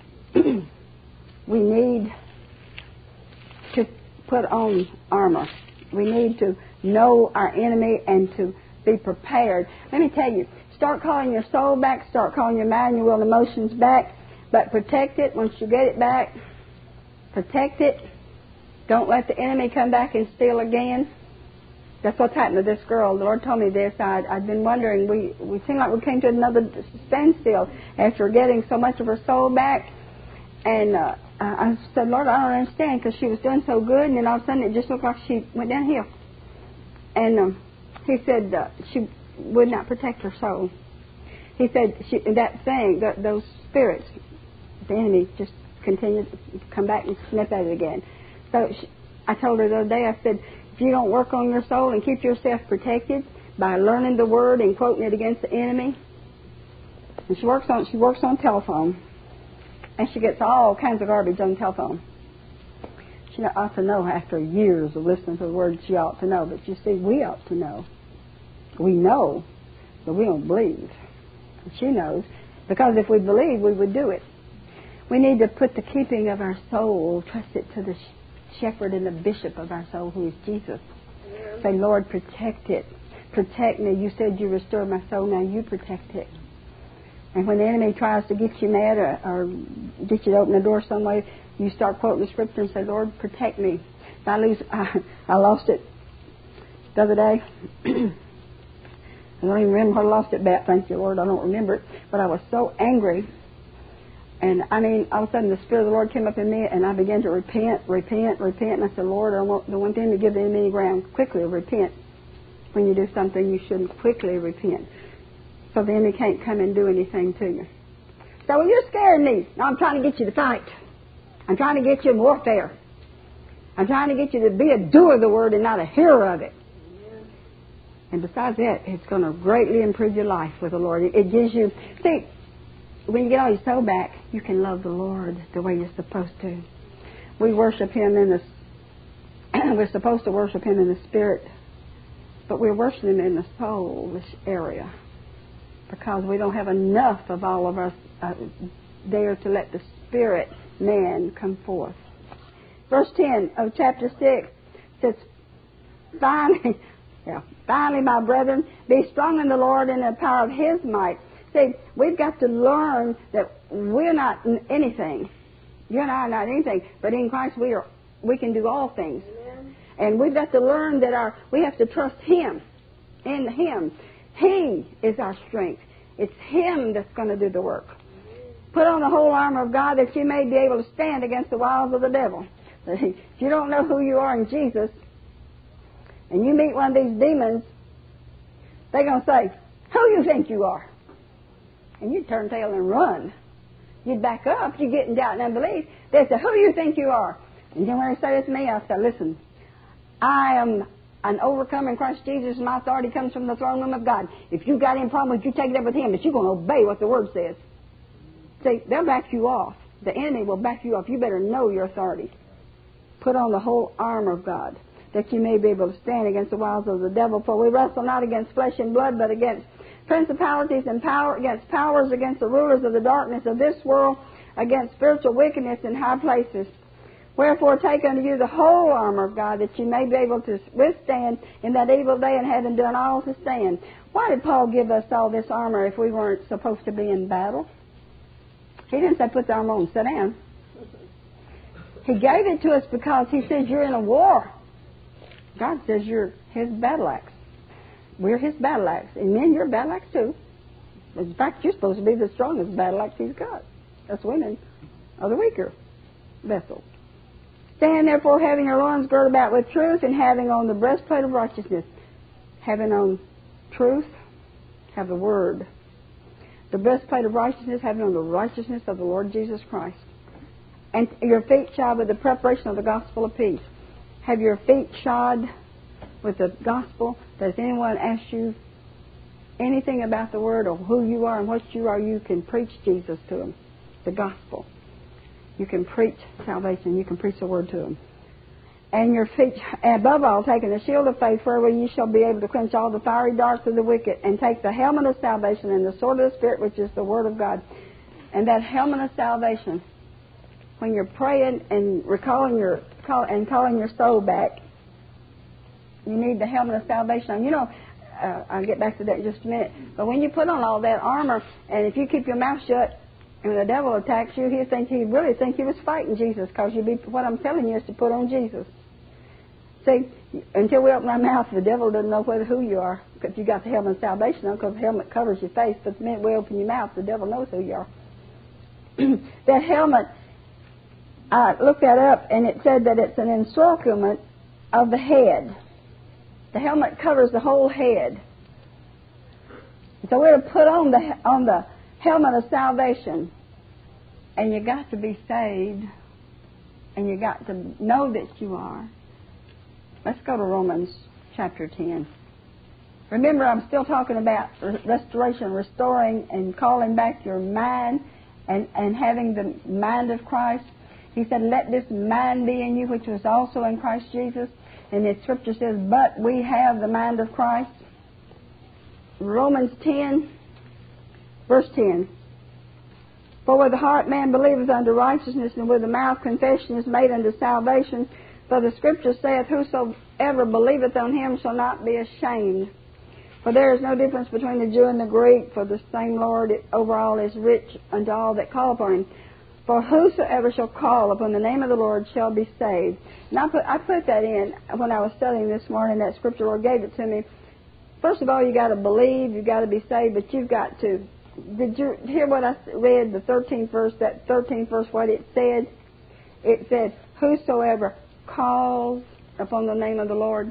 We need to put on armor. We need to know our enemy and to be prepared. Let me tell you, start calling your soul back, start calling your mind, your will, and emotions back, but protect it. Once you get it back, protect it. Don't let the enemy come back and steal again. That's what's happened to this girl. The Lord told me this. I'd, I'd been wondering. We, we seemed like we came to another standstill after getting so much of her soul back. And uh, I said, Lord, I don't understand, because she was doing so good, and then all of a sudden it just looked like she went downhill. And um, he said uh, she would not protect her soul. He said she, that thing, that, those spirits, the enemy just continued to come back and snip at it again. So she, I told her the other day, I said, if you don't work on your soul and keep yourself protected by learning the word and quoting it against the enemy, and she works on she works on telephone, and she gets all kinds of garbage on the telephone. She ought to know after years of listening to the word. She ought to know, but you see, we ought to know. We know, but we don't believe. She knows, because if we believe, we would do it. We need to put the keeping of our soul, trust it to the shepherd and the bishop of our soul, who is Jesus. Yeah. Say, Lord, protect it. Protect me. You said you restore my soul. Now you protect it. And when the enemy tries to get you mad or, or get you to open the door some way, you start quoting the scripture and say, Lord, protect me. If I lose, I, I lost it the other day. I don't even remember what I lost it back. Thank you, Lord. I don't remember it. But I was so angry And, I mean, all of a sudden the Spirit of the Lord came up in me, and I began to repent, repent, repent. And I said, Lord, I want the one thing to give the enemy ground. Quickly repent. When you do something, you shouldn't quickly repent. So the enemy can't come and do anything to you. So, well, you're scaring me. No, I'm trying to get you to fight. I'm trying to get you in warfare. I'm trying to get you to be a doer of the Word and not a hearer of it. And besides that, it's going to greatly improve your life with the Lord. It, it gives you... See, when you get all your soul back, you can love the Lord the way you're supposed to. We worship Him in the... we're supposed to worship Him in the Spirit, but we're worshiping Him in the soulish area because we don't have enough of all of us uh, there to let the Spirit man come forth. Verse ten of chapter six says, Finally, yeah, finally, my brethren, be strong in the Lord and in the power of His might. See, we've got to learn that we're not anything. You and I are not anything, but in Christ we are. We can do all things. Amen. And we've got to learn that our we have to trust Him, in Him. He is our strength. It's Him that's going to do the work. Put on the whole armor of God that you may be able to stand against the wiles of the devil. If you don't know who you are in Jesus, and you meet one of these demons, they're going to say, who you think you are? And you'd turn tail and run. You'd back up. You'd get in doubt and unbelief. They'd say, who you think you are? And then when they say this to me, I say, listen, I am an overcomer in Christ Jesus, and my authority comes from the throne room of God. If you've got any problem, you take it up with Him, but you're going to obey what the Word says. See, they'll back you off. The enemy will back you off. You better know your authority. Put on the whole armor of God, that you may be able to stand against the wiles of the devil. For we wrestle not against flesh and blood, but against principalities and power, against powers, against the rulers of the darkness of this world, against spiritual wickedness in high places. Wherefore take unto you the whole armor of God, that you may be able to withstand in that evil day, and having done all to stand. Why did Paul give us all this armor if we weren't supposed to be in battle? He didn't say put the armor on and sit down. He gave it to us because He says you're in a war. God says you're His battle axe. We're His battle axe. And men, you're a battle axe too. In fact, you're supposed to be the strongest battle axe He's got. Us women are the weaker vessels. Stand therefore, having your loins girded about with truth, and having on the breastplate of righteousness. Having on truth, have the Word. The breastplate of righteousness, having on the righteousness of the Lord Jesus Christ. And your feet shod with the preparation of the gospel of peace. Have your feet shod with the gospel. Does anyone ask you anything about the Word or who you are and what you are? You can preach Jesus to them, the gospel. You can preach salvation. You can preach the Word to them. And your feet, above all, taking the shield of faith, wherewith you shall be able to quench all the fiery darts of the wicked, and take the helmet of salvation and the sword of the Spirit, which is the Word of God. And that helmet of salvation, when you're praying and recalling your call, and calling your soul back, you need the helmet of salvation on. You know, uh, I'll get back to that in just a minute. But when you put on all that armor, and if you keep your mouth shut, and when the devil attacks you, he'll think he really think he was fighting Jesus, because you be what I'm telling you is to put on Jesus. See, until we open our mouth, the devil doesn't know whether who you are, because you got the helmet of salvation on, because the helmet covers your face. But the minute we open your mouth, the devil knows who you are. That helmet, I looked that up, and it said that it's an encirclement of the head. The helmet covers the whole head. So we're to put on the on the helmet of salvation, and you got to be saved, and you got to know that you are. Let's go to Romans chapter ten. Remember, I'm still talking about restoration, restoring, and calling back your mind, and, and having the mind of Christ. He said, let this mind be in you, which was also in Christ Jesus. And the Scripture says, but we have the mind of Christ. Romans ten, verse ten. For with the heart man believeth unto righteousness, and with the mouth confession is made unto salvation. For the Scripture saith, whosoever believeth on Him shall not be ashamed. For there is no difference between the Jew and the Greek, for the same Lord over all is rich unto all that call upon Him. For whosoever shall call upon the name of the Lord shall be saved. And I put, I put that in when I was studying this morning. That Scripture, Lord gave it to me. First of all, you got to believe, you got to be saved, but you've got to did you hear what I read, the thirteenth verse, that thirteenth verse, what it said? It said, whosoever calls upon the name of the Lord.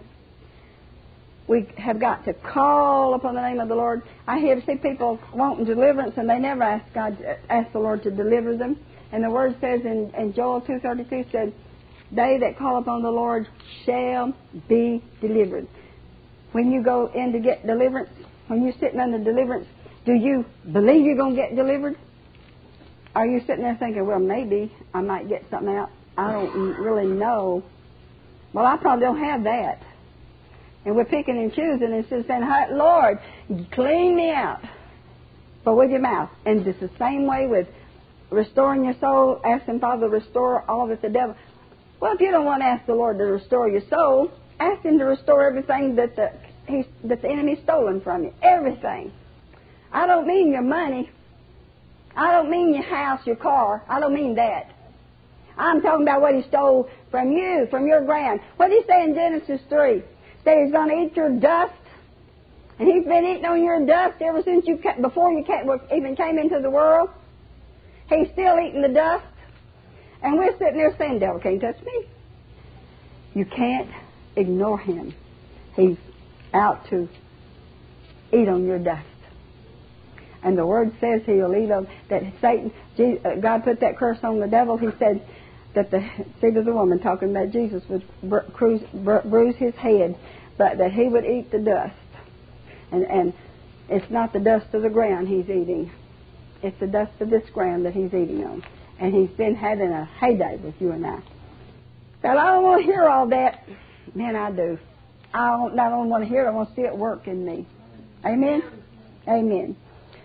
We have got to call upon the name of the Lord. I hear see people wanting deliverance, and they never ask God, ask the Lord to deliver them. And the Word says in, in Joel two thirty-two, said, they that call upon the Lord shall be delivered. When you go in to get deliverance, when you're sitting under deliverance, do you believe you're going to get delivered? Are you sitting there thinking, well, maybe I might get something out? I don't really know. Well, I probably don't have that. And we're picking and choosing and just saying, Lord, clean me out. But with your mouth. And it's the same way with restoring your soul, asking Father to restore all of it, the devil. Well, if you don't want to ask the Lord to restore your soul, ask Him to restore everything that the, he's, that the enemy's stolen from you. Everything. I don't mean your money. I don't mean your house, your car. I don't mean that. I'm talking about what He stole from you, from your ground. What did He say in Genesis three? Say He's going to eat your dust. And He's been eating on your dust ever since you, before you even came into the world. He's still eating the dust. And we're sitting there saying, devil can't touch me. You can't ignore Him. He's out to eat on your dust. And the Word says He'll eat on, that Satan, God put that curse on the devil. He said that the seed of the woman, talking about Jesus, would bruise, bruise his head, but that he would eat the dust. And, and it's not the dust of the ground He's eating. It's the dust of this ground that He's eating on. And He's been having a heyday with you and I. But I don't want to hear all that. Man, I do. I don't, I don't want to hear it. I want to see it work in me. Amen? Amen.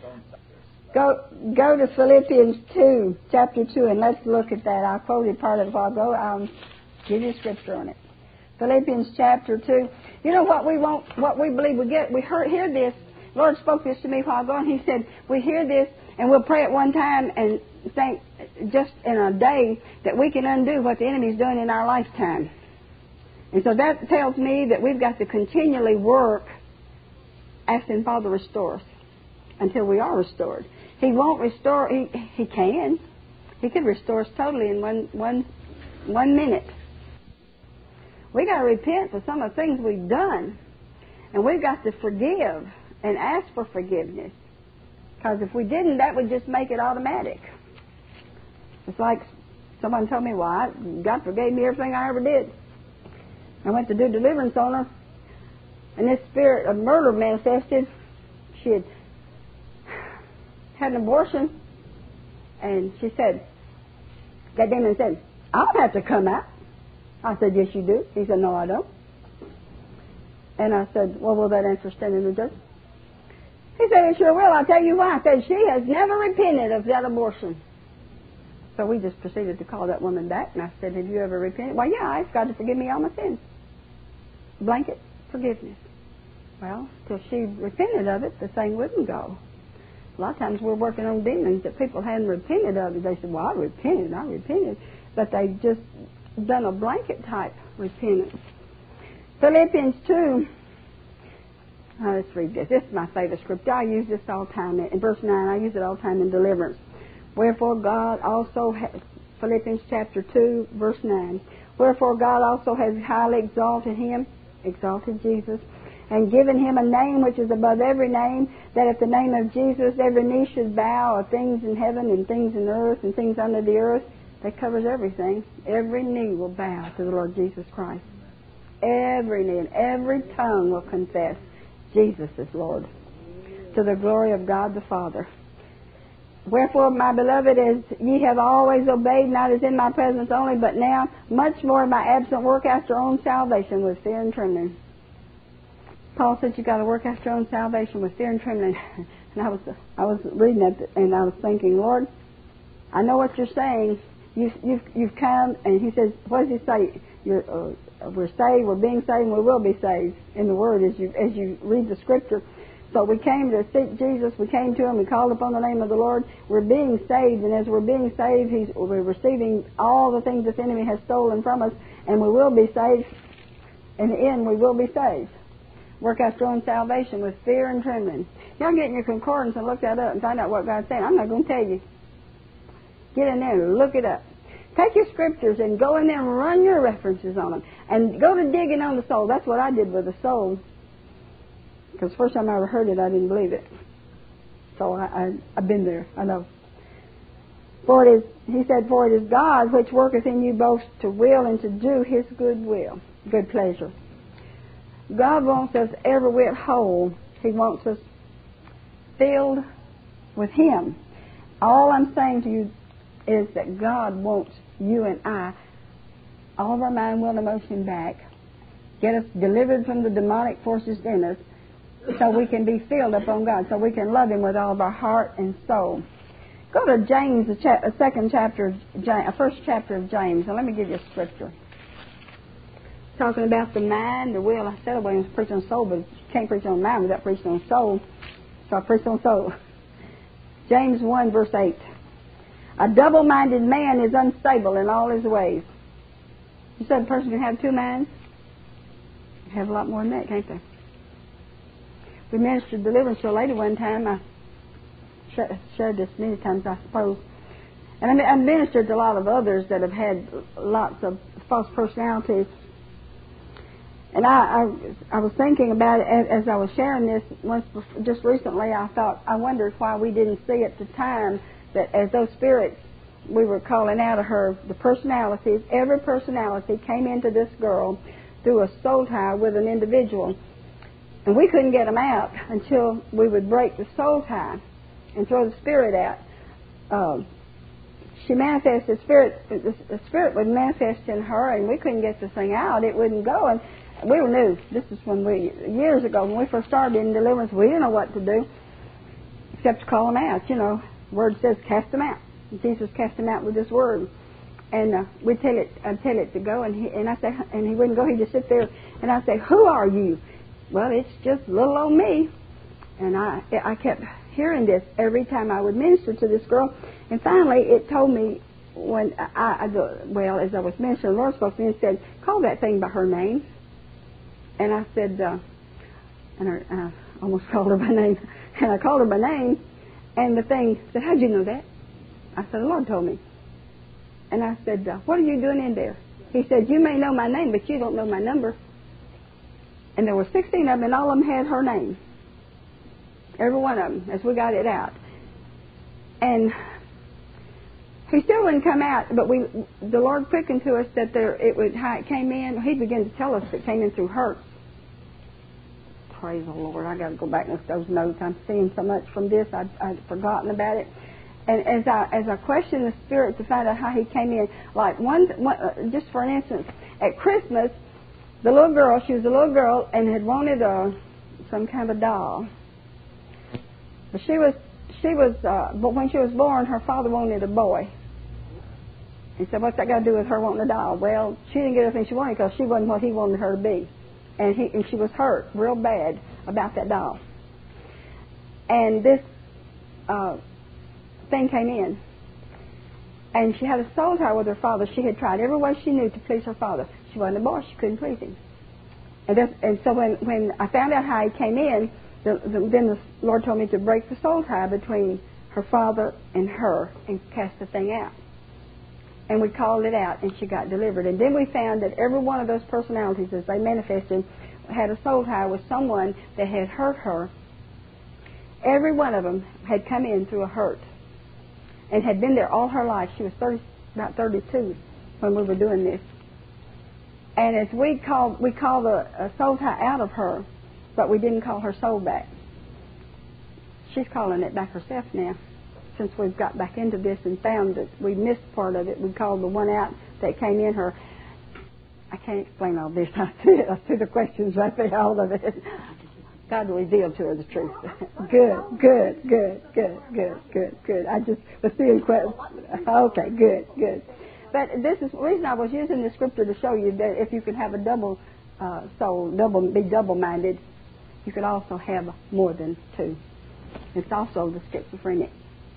Go go to Philippians two, chapter two, and let's look at that. I quoted part of it a while ago. I'll give you scripture on it. Philippians chapter two. You know what we want, what we believe we get? We heard, hear this. The Lord spoke this to me a while ago, and He said, we hear this, and we'll pray at one time and think just in a day that we can undo what the enemy's doing in our lifetime. And so that tells me that we've got to continually work asking Father to restore us until we are restored. He won't restore, he, he can. He can restore us totally in one, one, one minute. We got to repent for some of the things we've done. And we've got to forgive and ask for forgiveness. Because if we didn't, that would just make it automatic. It's like someone told me, well, I, God forgave me everything I ever did. I went to do deliverance on her, and this spirit of murder manifested. She had had an abortion, and she said, that demon said, I don't have to come out. I said, yes, you do. He said, no, I don't. And I said, well, will that answer stand in the judge? He said, it sure will. I'll tell you why. I said, she has never repented of that abortion. So we just proceeded to call that woman back, and I said, have you ever repented? Well, yeah, I asked God to forgive me all my sins. Blanket forgiveness. Well, till she repented of it, the thing wouldn't go. A lot of times we're working on demons that people hadn't repented of it. They said, well, I repented, I repented. But they've just done a blanket type repentance. Philippians two. Oh, let's read this. This is my favorite scripture. I use this all the time. In verse nine, I use it all the time in deliverance. Wherefore God also, has, Philippians chapter two, verse nine. Wherefore God also has highly exalted Him, exalted Jesus, and given Him a name which is above every name, that at the name of Jesus every knee should bow, of things in heaven and things in earth and things under the earth. That covers everything. Every knee will bow to the Lord Jesus Christ. Every knee and every tongue will confess Jesus is Lord, to the glory of God the Father. Wherefore, my beloved, as ye have always obeyed, not as in my presence only, but now much more in my absent work after your own salvation with fear and trembling. Paul said you got to work after your own salvation with fear and trembling. And I was I was reading it, and I was thinking, Lord, I know what you're saying. You've you've, you've come, and He says, what does He say? You're, uh, we're saved, we're being saved, and we will be saved in the Word as you as you read the Scripture. So we came to seek Jesus, we came to Him, we called upon the name of the Lord. We're being saved, and as we're being saved, He's, we're receiving all the things that the enemy has stolen from us, and we will be saved. In the end, we will be saved. Work out your own salvation with fear and trembling. Y'all get in your concordance and look that up and find out what God's saying. I'm not going to tell you. Get in there and look it up. Take your scriptures and go in there and run your references on them. And go to digging on the soul. That's what I did with the soul. Because first time I ever heard it, I didn't believe it. So I, I, I've been there. I know. For it is, he said, for it is God which worketh in you both to will and to do his good will, good pleasure. God wants us every whit whole. He wants us filled with him. All I'm saying to you is that God wants you and I, all of our mind, will, and emotion back, get us delivered from the demonic forces in us, so we can be filled upon God, so we can love him with all of our heart and soul. Go to James, the cha- second chapter, of James, first chapter of James, and let me give you a scripture. Talking about the mind, the will. I said I was preaching on soul, but you can't preach on mind without preaching on soul. So I preach on soul. James one, verse eight. A double-minded man is unstable in all his ways. You said a person can have two minds? Have a lot more than that, can't they? We ministered deliverance to a lady one time. I shared this many times, I suppose. And I ministered to a lot of others that have had lots of false personalities. And I, I, I was thinking about it as I was sharing this once before, just recently. I thought, I wondered why we didn't see at the time that as those spirits we were calling out of her, the personalities, every personality came into this girl through a soul tie with an individual. And we couldn't get them out until we would break the soul tie and throw the spirit out. Uh, she manifested, the spirit, the spirit would manifest in her, and we couldn't get the thing out. It wouldn't go. And we knew, this is when we, years ago, when we first started in deliverance, we didn't know what to do except to call them out. You know, the word says cast them out. And Jesus cast them out with this word. And uh, we'd tell it, I'd tell it to go, and he, and I say, and he wouldn't go. He'd just sit there, and I'd say, who are you? Well, it's just little old me. And I, I kept hearing this every time I would minister to this girl. And finally, it told me when I, I well, as I was ministering, the Lord spoke to me and said, call that thing by her name. And I said, uh, and I, I almost called her by name. And I called her by name, and the thing said, how'd you know that? I said, the Lord told me. And I said, uh, what are you doing in there? He said, you may know my name, but you don't know my number. And there were sixteen of them, and all of them had her name. Every one of them, as we got it out. And he still wouldn't come out, but we, the Lord quickened to us that there, it would, how it came in. He began to tell us it came in through hurts. Praise the Lord. I got to go back and look at those notes. I'm seeing so much from this, I'd, I'd forgotten about it. And as I as I questioned the Spirit to find out how he came in, like one, one uh, just for an instance, at Christmas, the little girl, she was a little girl and had wanted a some kind of a doll. But she was she was, uh, but when she was born, her father wanted a boy. He said, "What's that got to do with her wanting a doll?" Well, she didn't get everything she wanted because she wasn't what he wanted her to be, and he and she was hurt real bad about that doll. And this uh, thing came in, and she had a soul tie with her father. She had tried every way she knew to please her father. She wasn't a boy; she couldn't please him. And, this, and so when when I found out how he came in, the, the, then the Lord told me to break the soul tie between her father and her and cast the thing out. And we called it out, and she got delivered. And then we found that every one of those personalities, as they manifested, had a soul tie with someone that had hurt her. Every one of them had come in through a hurt and had been there all her life. She was thirty, about thirty-two when we were doing this. And as we called, we called a, a soul tie out of her, but we didn't call her soul back. She's calling it back herself now. Since we've got back into this and found that we missed part of it, we called the one out that came in her. I can't explain all this. I see it. I see the questions right there, all of it. God revealed to her the truth. Good, good, good, good, good, good, good. I just was seeing questions. Okay, good, good. But this is the reason I was using the scripture to show you that if you could have a double uh, soul, double, be double-minded, you could also have more than two. It's also the schizophrenic.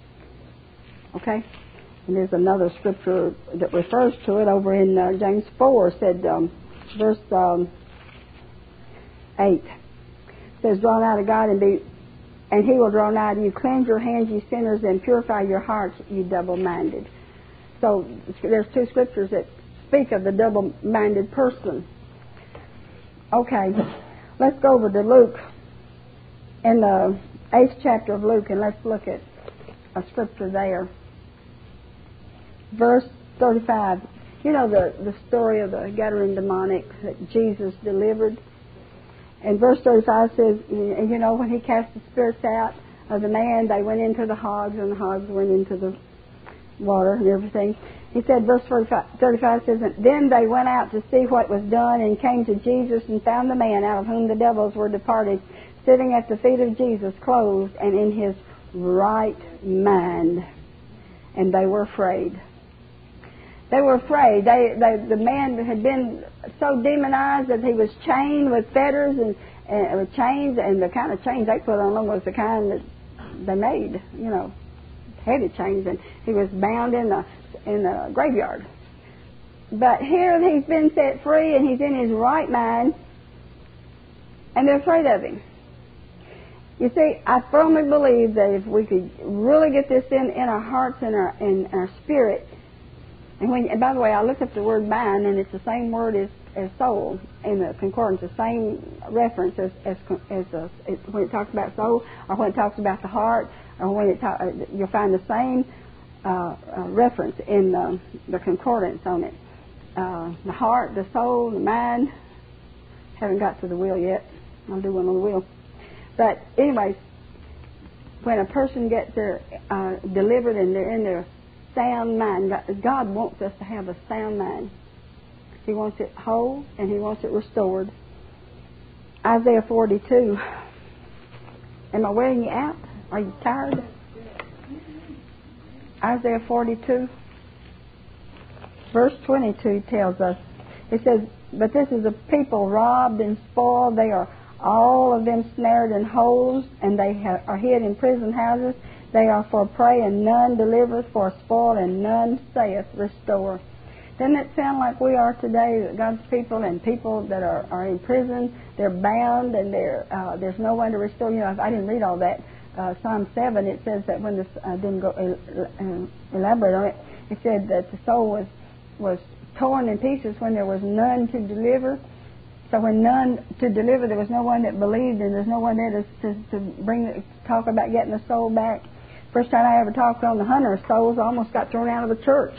Okay? And there's another scripture that refers to it over in uh, James four, said, um, verse um, eight. says, draw nigh to God and be, and He will draw nigh to you. Cleanse your hands, you sinners, and purify your hearts, you double-minded. So there's two scriptures that speak of the double-minded person. Okay, let's go over to Luke, in the eighth chapter of Luke, and let's look at a scripture there. Verse thirty-five. You know the, the story of the Gadarene demonic that Jesus delivered? And verse thirty-five says, you know, when He cast the spirits out of the man, they went into the hogs, and the hogs went into the water and everything. He said, verse thirty-five says, then they went out to see what was done, and came to Jesus, and found the man out of whom the devils were departed, sitting at the feet of Jesus, clothed and in his right mind. And they were afraid. They were afraid. They, they, the man had been so demonized that he was chained with fetters and, and with chains, and the kind of chains they put on him was the kind that they made, you know, heavy chains, and he was bound in the in the graveyard. But here he's been set free, and he's in his right mind, and they're afraid of him. You see, I firmly believe that if we could really get this in, in our hearts and our in our spirit. And, when, and by the way, I looked up the word mind, and it's the same word as, as soul in the concordance, the same reference as as, as a, it, when it talks about soul, or when it talks about the heart, or when it talk, uh, you'll find the same uh, uh, reference in the, the concordance on it. Uh, the heart, the soul, the mind. Haven't got to the will yet. I'll do one on the will. But anyways, when a person gets their uh, delivered and they're in their sound mind, God wants us to have a sound mind. He wants it whole, and He wants it restored. Isaiah forty-two. Am I wearing you out? Are you tired? Isaiah forty-two, verse twenty-two tells us, it says, but this is a people robbed and spoiled. They are all of them snared in holes, and they have, are hid in prison houses. They are for prey, and none delivereth, for spoil, and none saith restore. Doesn't it sound like we are today, God's people, and people that are, are in prison? They're bound, and they're, uh, there's no one to restore. You know, I didn't read all that. Uh, Psalm seven, it says that when this, I uh, didn't go uh, elaborate on it, it said that the soul was, was torn in pieces when there was none to deliver. So when none to deliver, there was no one that believed, and there's no one there to, to, to bring, talk about getting the soul back. First time I ever talked on the hunter of souls, I almost got thrown out of the church.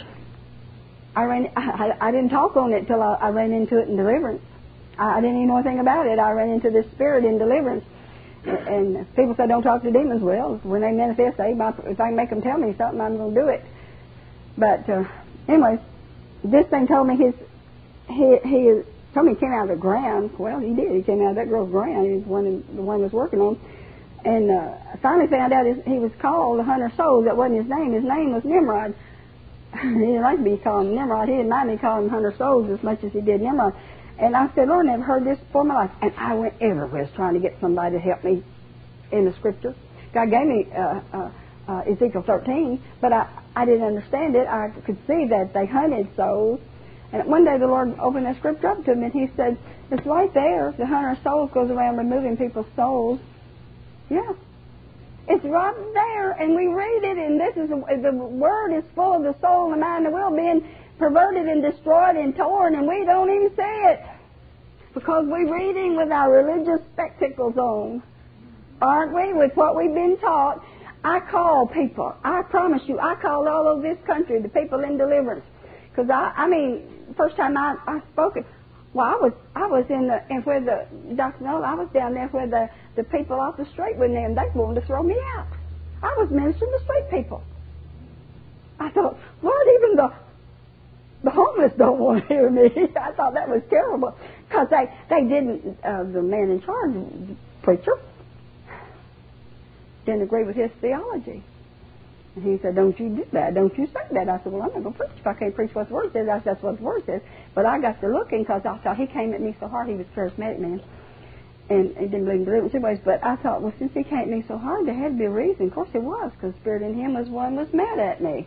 I ran. I, I didn't talk on it till I, I ran into it in deliverance. I, I didn't even know anything about it. I ran into this spirit in deliverance. And, and people say, don't talk to demons. Well, when they manifest, they, if I can make them tell me something, I'm going to do it. But uh, anyways, this thing told me his, he, he told me he came out of the ground. Well, he did. He came out of that girl's ground. He was one, the one was working on. And uh, I finally found out his, he was called the Hunter of Souls. That wasn't his name. His name was Nimrod. He didn't like to be called Nimrod. He didn't mind me calling him Hunter of Souls as much as he did Nimrod. And I said, Lord, I never heard this before in my life. And I went everywhere trying to get somebody to help me in the Scripture. God gave me uh, uh, uh, Ezekiel thirteen, but I, I didn't understand it. I could see that they hunted souls. And one day the Lord opened that Scripture up to me, and He said, it's right there. The Hunter of Souls goes around removing people's souls. Yeah. It's right there, and we read it, and this is the Word is full of the soul, the mind, and the will being perverted and destroyed and torn, and we don't even see it because we're reading with our religious spectacles on, aren't we? With what we've been taught. I call people. I promise you, I called all over this country the people in deliverance, because I, I mean, first time I, I spoke it. Well, I was I was in the in where the Doctor Noel, I was down there where the, the people off the street were there, and they wanted to throw me out. I was ministering to street people. I thought, Lord, even the the homeless don't want to hear me. I thought that was terrible because they they didn't. Uh, the man in charge, the preacher, didn't agree with his theology. And he said, don't you do that. Don't you say that. I said, well, I'm not going to preach if I can't preach what the Word says. I said, that's what the Word says. But I got to looking because I thought he came at me so hard. He was a charismatic man. And he didn't believe in deliverance anyways. But I thought, well, since he came at me so hard, there had to be a reason. Of course it was, because the Spirit in him was one was mad at me.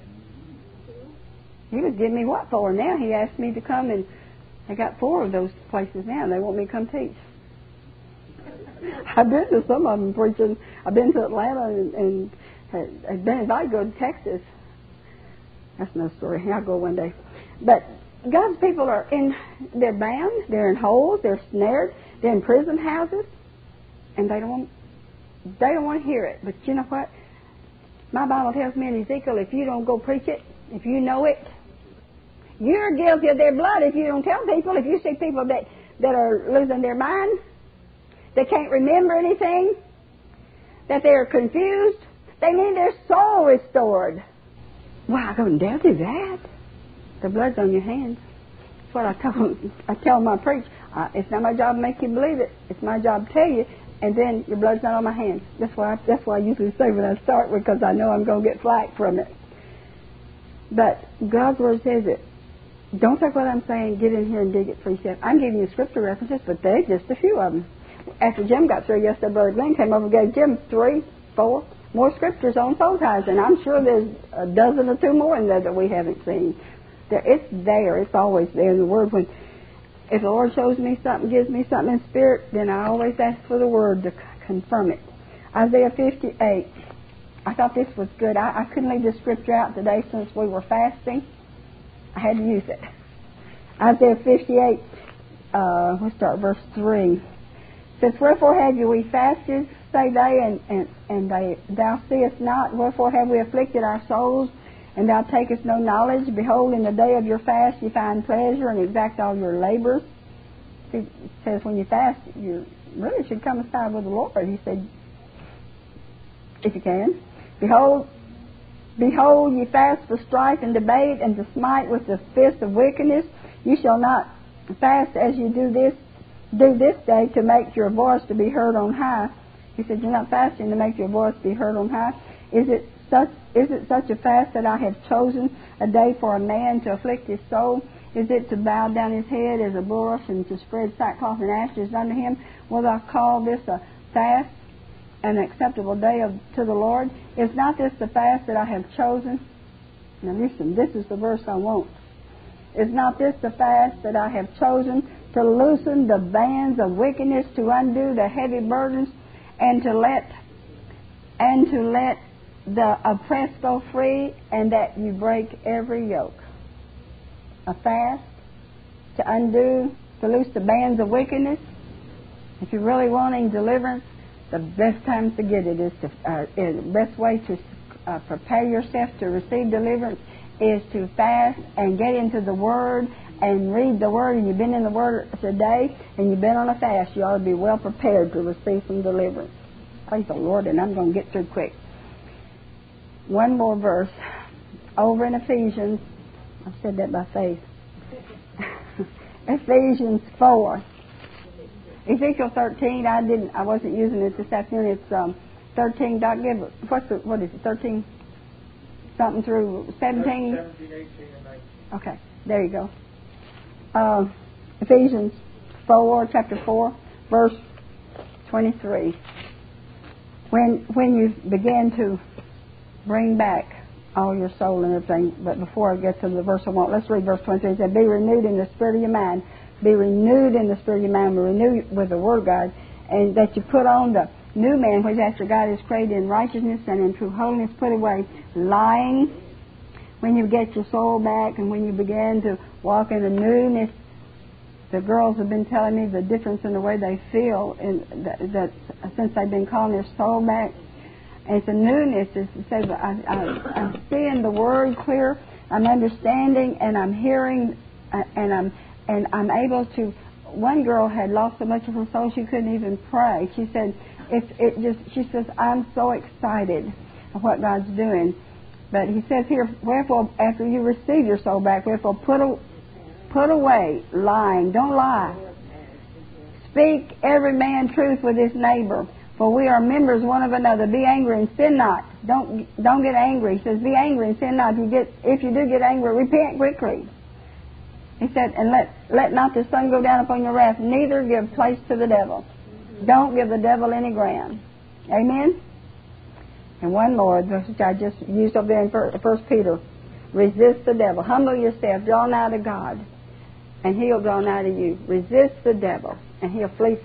He was giving me what for? Now he asked me to come, and I got four of those places now. They want me to come teach. I've been to some of them preaching. I've been to Atlanta and, and had been invited to go to Texas. That's another story. I'll go one day. But God's people are in, they're bound, they're in holes, they're snared, they're in prison houses, and they don't want, they don't want to hear it. But you know what? My Bible tells me in Ezekiel, if you don't go preach it, if you know it, you're guilty of their blood if you don't tell people. If you see people that, that are losing their mind, they can't remember anything, that they're confused, they need their soul restored. Well, I don't dare do that. The blood's on your hands. That's what I tell, I tell them I preach. Uh, it's not my job to make you believe it. It's my job to tell you, and then your blood's not on my hands. That's why I, that's why I usually say when I start, because I know I'm going to get flack from it. But God's Word says it. Don't take what I'm saying, get in here and dig it for yourself. I'm giving you scripture references, but they're just a few of them. After Jim got through yesterday, Brother Glenn came over and gave Jim three, four more scriptures on soul ties, and I'm sure there's a dozen or two more in there that we haven't seen. There, it's there. It's always there in the Word. When, if the Lord shows me something, gives me something in spirit, then I always ask for the Word to c- confirm it. Isaiah fifty-eight. I thought this was good. I, I couldn't leave this scripture out today since we were fasting. I had to use it. Isaiah fifty-eight, uh, we'll start verse three. It says, wherefore have you we fasted, say they, and, and, and they, thou seest not? Wherefore have we afflicted our souls, and thou takest no knowledge? Behold, in the day of your fast you find pleasure, and exact all your labors. It says when you fast, you really should come aside with the Lord. He said, if you can. Behold, Behold, ye fast for strife and debate, and to smite with the fist of wickedness. You shall not fast as you do this do this day to make your voice to be heard on high. He said, you're not fasting to make your voice be heard on high. Is it such is it such a fast that I have chosen a day for a man to afflict his soul? Is it to bow down his head as a bulrush and to spread sackcloth and ashes unto him? Will I call this a fast, an acceptable day of, to the Lord? Is not this the fast that I have chosen? Now listen, this is the verse I want. Is not this the fast that I have chosen, to loosen the bands of wickedness, to undo the heavy burdens, and to let and to let the oppressed go free, and that you break every yoke? A fast to undo, to loose the bands of wickedness. If you're really wanting deliverance, the best time to get it is to, uh, is the best way to uh, prepare yourself to receive deliverance is to fast and get into the Word and read the Word. And you've been in the Word today, and you've been on a fast, you ought to be well prepared to receive some deliverance. Praise the Lord, and I'm going to get through quick. One more verse over in Ephesians. I said that by faith. Ephesians four. Ezekiel thirteen, I didn't, I wasn't using it this afternoon. It's um, thirteen. Doc, give it. What's the, what is it? Thirteen, something through seventeen. seventeen, eighteen, and nineteen. Okay, there you go. Uh, Ephesians four, chapter four, verse twenty-three. When when you begin to bring back all your soul and everything, but before I get to the verse I want, let's read verse twenty-three. It said, "Be renewed in the spirit of your mind." Be renewed in the spirit of your mind. Be renewed with the Word of God, and that you put on the new man, which after God is created in righteousness and in true holiness. Put away lying. When you get your soul back, and when you begin to walk in the newness, the girls have been telling me the difference in the way they feel, in that, that since they've been calling their soul back. And it's a newness. It's to say, I, I, I'm seeing the Word clear. I'm understanding, and I'm hearing, uh, and I'm and I'm able to. One girl had lost so much of her soul she couldn't even pray. She said, "It's it just." She says, "I'm so excited of what God's doing." But He says here, "Wherefore, after you receive your soul back, wherefore put a, put away lying. Don't lie. Speak every man truth with his neighbor, for we are members one of another. Be angry and sin not." Don't don't get angry. He says, "Be angry and sin not." If you get if you do get angry, repent quickly. He said, "And let let not the sun go down upon your wrath, neither give place to the devil." Don't give the devil any ground. Amen. And one more, which I just used over there in First Peter. Resist the devil. Humble yourself. Draw nigh to God, and He'll draw nigh to you. Resist the devil, and He'll flee from you.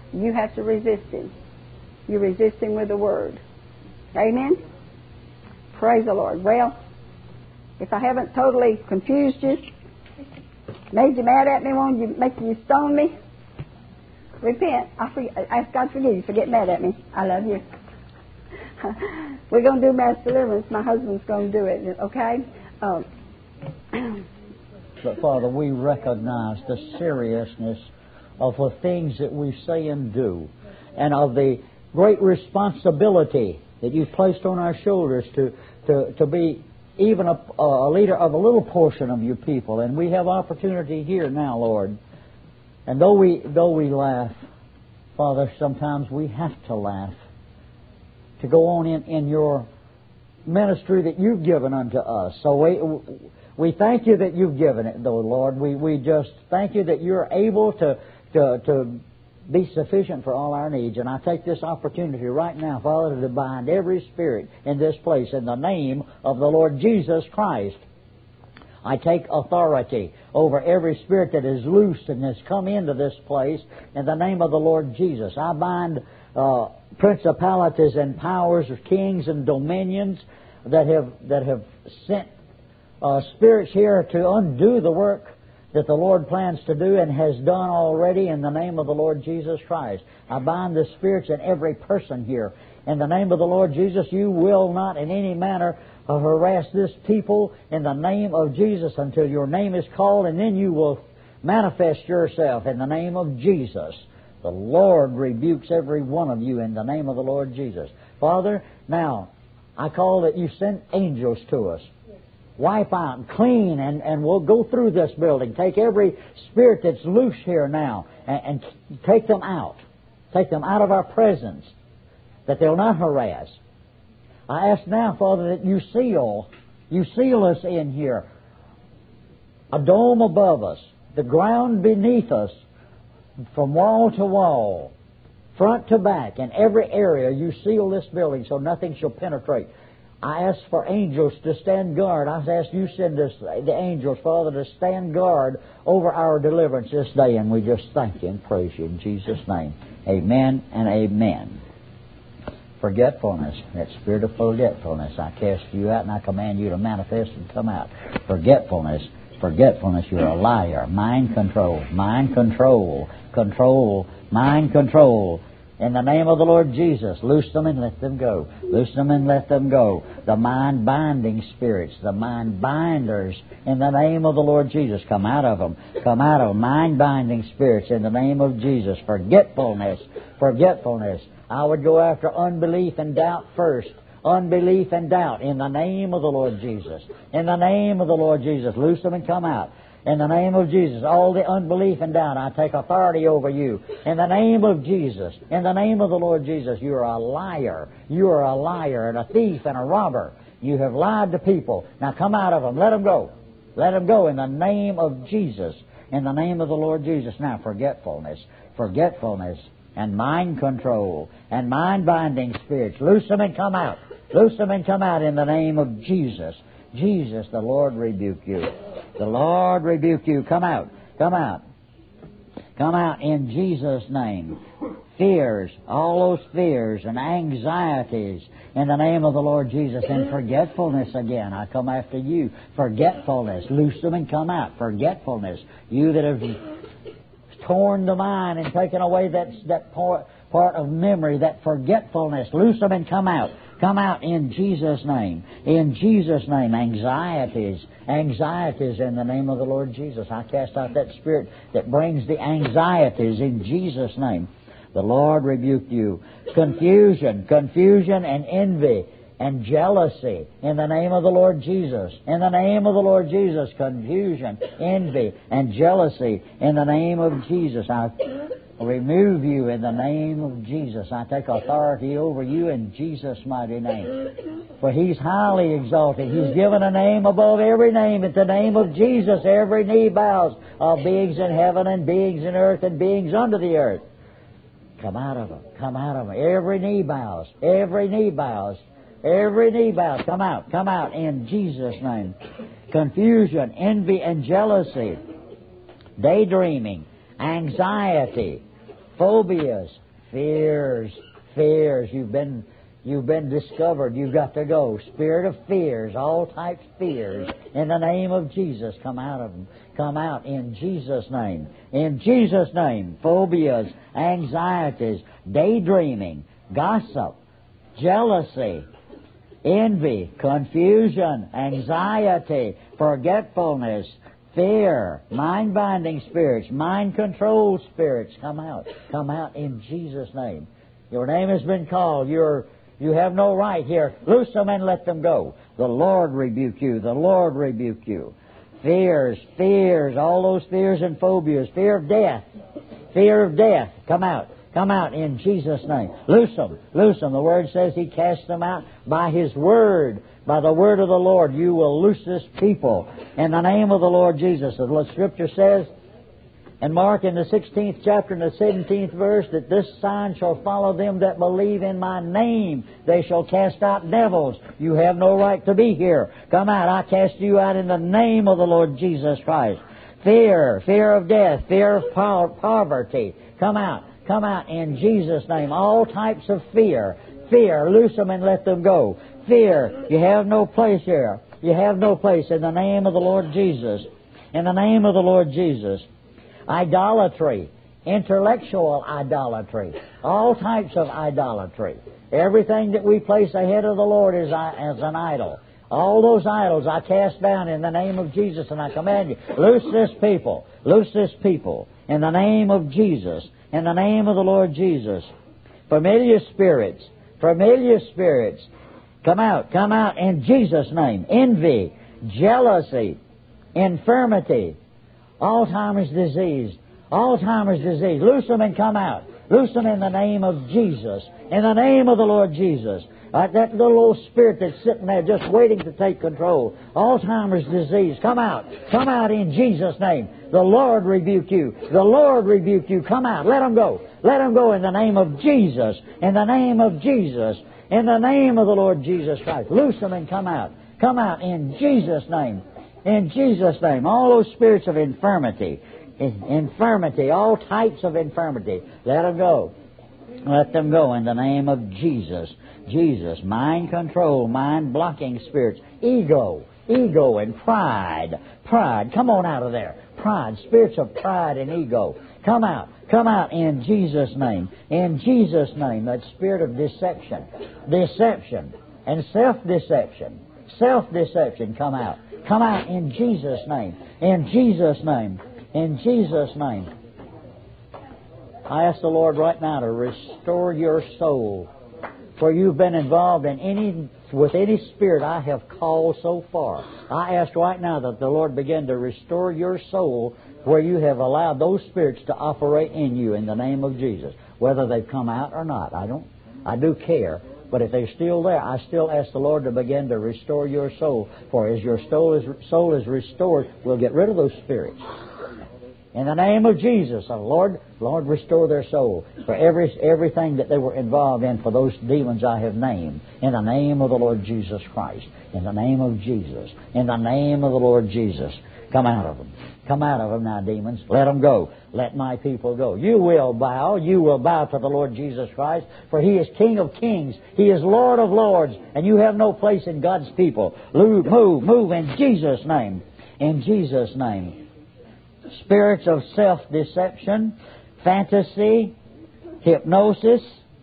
You have to resist him. You resist him with the word. Amen? Praise the Lord. Well, if I haven't totally confused you, made you mad at me, won't you make you stone me? Repent. I forget, ask God to forgive you for getting mad at me. I love you. We're going to do mass deliverance. My husband's going to do it. Okay? Um, but Father, we recognize the seriousness of the things that we say and do, and of the great responsibility that you've placed on our shoulders to to, to be even a, a leader of a little portion of your people. And we have opportunity here now, Lord. And though we though we laugh, Father, sometimes we have to laugh to go on in, in your ministry that you've given unto us. So we we thank you that you've given it, though, Lord. We we just thank you that you're able to to to be sufficient for all our needs. And I take this opportunity right now, Father, to bind every spirit in this place in the name of the Lord Jesus Christ. I take authority over every spirit that is loosed and has come into this place in the name of the Lord Jesus. I bind uh, principalities and powers of kings and dominions that have that have sent uh, spirits here to undo the work that the Lord plans to do and has done already in the name of the Lord Jesus Christ. I bind the spirits in every person here. In the name of the Lord Jesus, you will not in any manner uh, harass this people in the name of Jesus until your name is called, and then you will manifest yourself in the name of Jesus. The Lord rebukes every one of you in the name of the Lord Jesus. Father, now, I call that you send angels to us. Wipe out and clean, and, and we'll go through this building. Take every spirit that's loose here now and, and take them out. Take them out of our presence, that they'll not harass. I ask now, Father, that you seal, you seal us in here. A dome above us, the ground beneath us, from wall to wall, front to back, in every area, you seal this building so nothing shall penetrate. I ask for angels to stand guard. I ask you send us the angels, Father, to stand guard over our deliverance this day. And we just thank you and praise you in Jesus' name. Amen and amen. Forgetfulness, that spirit of forgetfulness, I cast you out and I command you to manifest and come out. Forgetfulness, forgetfulness, you're a liar. Mind control, mind control, control, mind control. In the name of the Lord Jesus, loose them and let them go. Loose them and let them go. The mind-binding spirits, the mind-binders, in the name of the Lord Jesus, come out of them. Come out of them. Mind-binding spirits, in the name of Jesus. Forgetfulness, forgetfulness. I would go after unbelief and doubt first. Unbelief and doubt, in the name of the Lord Jesus. In the name of the Lord Jesus, loose them and come out. In the name of Jesus, all the unbelief and doubt, I take authority over you. In the name of Jesus, in the name of the Lord Jesus, you are a liar. You are a liar and a thief and a robber. You have lied to people. Now come out of them. Let them go. Let them go in the name of Jesus. In the name of the Lord Jesus. Now forgetfulness, forgetfulness, and mind control, and mind-binding spirits. Loose them and come out. Loose them and come out in the name of Jesus. Jesus, the Lord rebuke you. The Lord rebuke you. Come out. Come out. Come out in Jesus' name. Fears, all those fears and anxieties in the name of the Lord Jesus. And forgetfulness again. I come after you. Forgetfulness. Loose them and come out. Forgetfulness. You that have torn the mind and taken away that, that part, part of memory, that forgetfulness. Loose them and come out. Come out in Jesus' name. In Jesus' name. Anxieties. Anxieties in the name of the Lord Jesus. I cast out that spirit that brings the anxieties in Jesus' name. The Lord rebuke you. Confusion. Confusion and envy and jealousy in the name of the Lord Jesus. In the name of the Lord Jesus. Confusion, envy, and jealousy in the name of Jesus. I remove you in the name of Jesus. I take authority over you in Jesus' mighty name. For He's highly exalted. He's given a name above every name. At the name of Jesus, every knee bows of beings in heaven and beings in earth and beings under the earth. Come out of them. Come out of them. Every knee bows. Every knee bows. Every knee bows. Come out. Come out in Jesus' name. Confusion, envy, and jealousy. Daydreaming. Anxiety, Phobias, fears, fears. You've been you've been discovered. You've got to go. Spirit of fears, all types of fears. In the name of Jesus, come out of them. Come out in Jesus' name. In Jesus' name. Phobias, anxieties, daydreaming, gossip, jealousy, envy, confusion, anxiety, forgetfulness, fear, mind-binding spirits, mind-controlled spirits, come out. Come out in Jesus' name. Your name has been called. You're, you have no right here. Loose them and let them go. The Lord rebuke you. The Lord rebuke you. Fears, fears, all those fears and phobias. Fear of death. Fear of death. Come out. Come out in Jesus' name. Loose them. Loose them. The Word says He cast them out by His Word. By the Word of the Lord, you will loose this people in the name of the Lord Jesus. The Scripture says in Mark in the sixteenth chapter and the seventeenth verse that this sign shall follow them that believe in my name. They shall cast out devils. You have no right to be here. Come out. I cast you out in the name of the Lord Jesus Christ. Fear, fear of death, fear of po- poverty. Come out. Come out in Jesus' name. All types of fear. Fear, loose them and let them go. Fear, you have no place here. You have no place in the name of the Lord Jesus. In the name of the Lord Jesus. Idolatry, intellectual idolatry, all types of idolatry. Everything that we place ahead of the Lord is as an idol. All those idols I cast down in the name of Jesus, and I command you, loose this people, loose this people, in the name of Jesus, in the name of the Lord Jesus. Familiar spirits, familiar spirits, come out, come out in Jesus' name. Envy, jealousy, infirmity, Alzheimer's disease, Alzheimer's disease. Loose them and come out. Loose them in the name of Jesus. In the name of the Lord Jesus. Like that little old spirit that's sitting there just waiting to take control. Alzheimer's disease. Come out. Come out in Jesus' name. The Lord rebuke you. The Lord rebuke you. Come out. Let them go. Let them go in the name of Jesus. In the name of Jesus. In the name of the Lord Jesus Christ. Loose them and come out. Come out in Jesus' name. In Jesus' name. All those spirits of infirmity. Infirmity. All types of infirmity. Let them go. Let them go in the name of Jesus. Jesus. Mind control. Mind blocking spirits. Ego. Ego and pride. Pride. Come on out of there. Pride. Spirits of pride and ego. Come out. Come out in Jesus' name. In Jesus' name. That spirit of deception. Deception. And self-deception. Self-deception. Come out. Come out in Jesus' name. In Jesus' name. In Jesus' name. I ask the Lord right now to restore your soul. For you've been involved in any, with any spirit I have called so far. I ask right now that the Lord begin to restore your soul where you have allowed those spirits to operate in you in the name of Jesus. Whether they've come out or not, I don't, I do care. But if they're still there, I still ask the Lord to begin to restore your soul. For as your soul is, soul is restored, we'll get rid of those spirits. In the name of Jesus, oh Lord, Lord, restore their soul for every everything that they were involved in for those demons I have named. In the name of the Lord Jesus Christ. In the name of Jesus. In the name of the Lord Jesus. Come out of them. Come out of them now, demons. Let them go. Let my people go. You will bow. You will bow to the Lord Jesus Christ, for He is King of kings. He is Lord of lords, and you have no place in God's people. Move, move, move in Jesus' name. In Jesus' name. Spirits of self-deception, fantasy, hypnosis,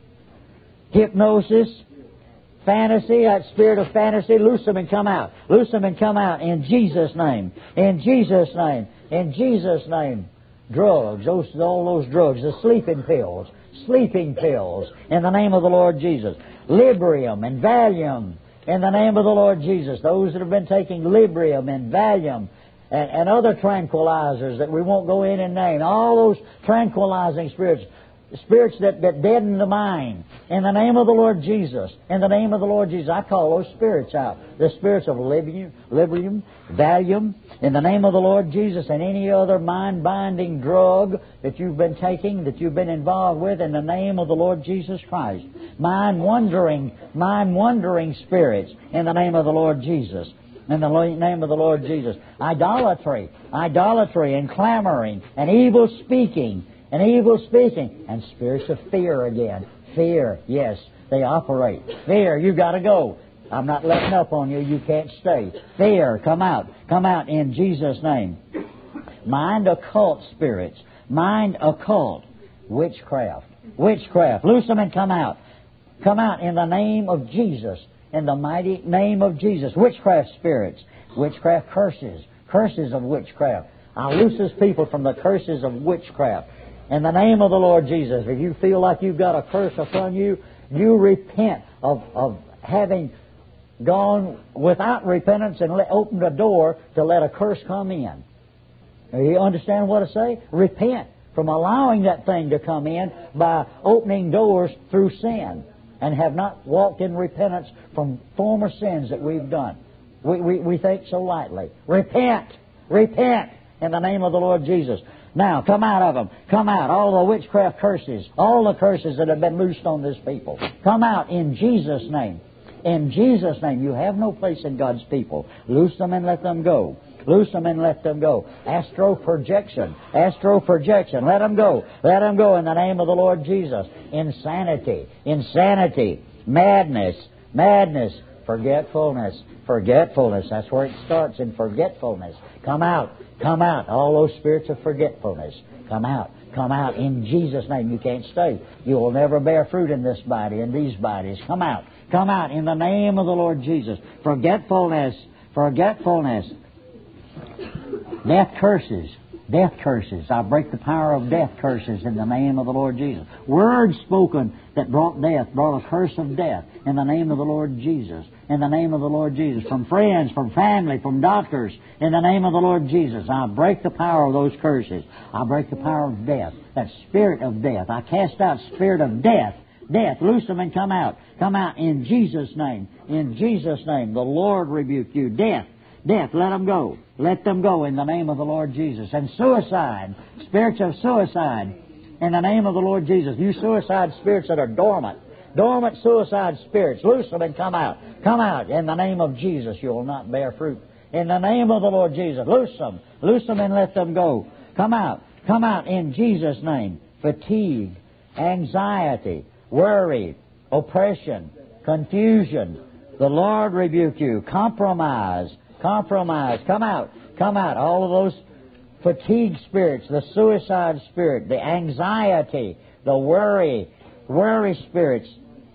hypnosis, fantasy, that spirit of fantasy, loose them and come out. Loose them and come out in Jesus' name. In Jesus' name. In Jesus' name. Drugs, those, all those drugs, the sleeping pills, sleeping pills, in the name of the Lord Jesus. Librium and Valium, in the name of the Lord Jesus. Those that have been taking Librium and Valium, And, and other tranquilizers that we won't go in and name. All those tranquilizing spirits, spirits that, that deaden the mind. In the name of the Lord Jesus. In the name of the Lord Jesus. I call those spirits out. The spirits of Librium, Librium, Valium. In the name of the Lord Jesus. And any other mind-binding drug that you've been taking, that you've been involved with. In the name of the Lord Jesus Christ. Mind-wandering, mind-wandering spirits. In the name of the Lord Jesus. In the name of the Lord Jesus. Idolatry, idolatry and clamoring and evil speaking and evil speaking, and spirits of fear again. Fear, yes, they operate. Fear, you got to go. I'm not letting up on you. You can't stay. Fear, come out. Come out in Jesus' name. Mind occult spirits. Mind occult. Witchcraft. Witchcraft. Loose them and come out. Come out in the name of Jesus. In the mighty name of Jesus. Witchcraft spirits. Witchcraft curses. Curses of witchcraft. I loose His people from the curses of witchcraft. In the name of the Lord Jesus. If you feel like you've got a curse upon you, you repent of, of having gone without repentance and let, opened a door to let a curse come in. You understand what I say? Repent from allowing that thing to come in by opening doors through sin, and have not walked in repentance from former sins that we've done. We, we, we think so lightly. Repent! Repent in the name of the Lord Jesus. Now, come out of them. Come out. All the witchcraft curses, all the curses that have been loosed on this people. Come out in Jesus' name. In Jesus' name. You have no place in God's people. Loose them and let them go. Loose them and let them go. Astro projection. Astro projection. Let them go. Let them go in the name of the Lord Jesus. Insanity. Insanity. Madness. Madness. Forgetfulness. Forgetfulness. That's where it starts, in forgetfulness. Come out. Come out. All those spirits of forgetfulness. Come out. Come out in Jesus' name. You can't stay. You will never bear fruit in this body, in these bodies. Come out. Come out in the name of the Lord Jesus. Forgetfulness. Forgetfulness. Death curses. Death curses. I break the power of death curses in the name of the Lord Jesus. Words spoken that brought death, brought a curse of death in the name of the Lord Jesus. In the name of the Lord Jesus. From friends, from family, from doctors, in the name of the Lord Jesus. I break the power of those curses. I break the power of death. That spirit of death. I cast out spirit of death. Death. Loose them and come out. Come out in Jesus' name. In Jesus' name. The Lord rebuke you. Death. Death. Let them go. Let them go in the name of the Lord Jesus. And suicide. Spirits of suicide. In the name of the Lord Jesus. You suicide spirits that are dormant. Dormant suicide spirits. Loose them and come out. Come out. In the name of Jesus. You will not bear fruit. In the name of the Lord Jesus. Loose them. Loose them and let them go. Come out. Come out in Jesus' name. Fatigue. Anxiety. Worry. Oppression. Confusion. The Lord rebuke you. Compromise. Compromise. Come out. Come out. All of those fatigue spirits, the suicide spirit, the anxiety, the worry, worry spirits,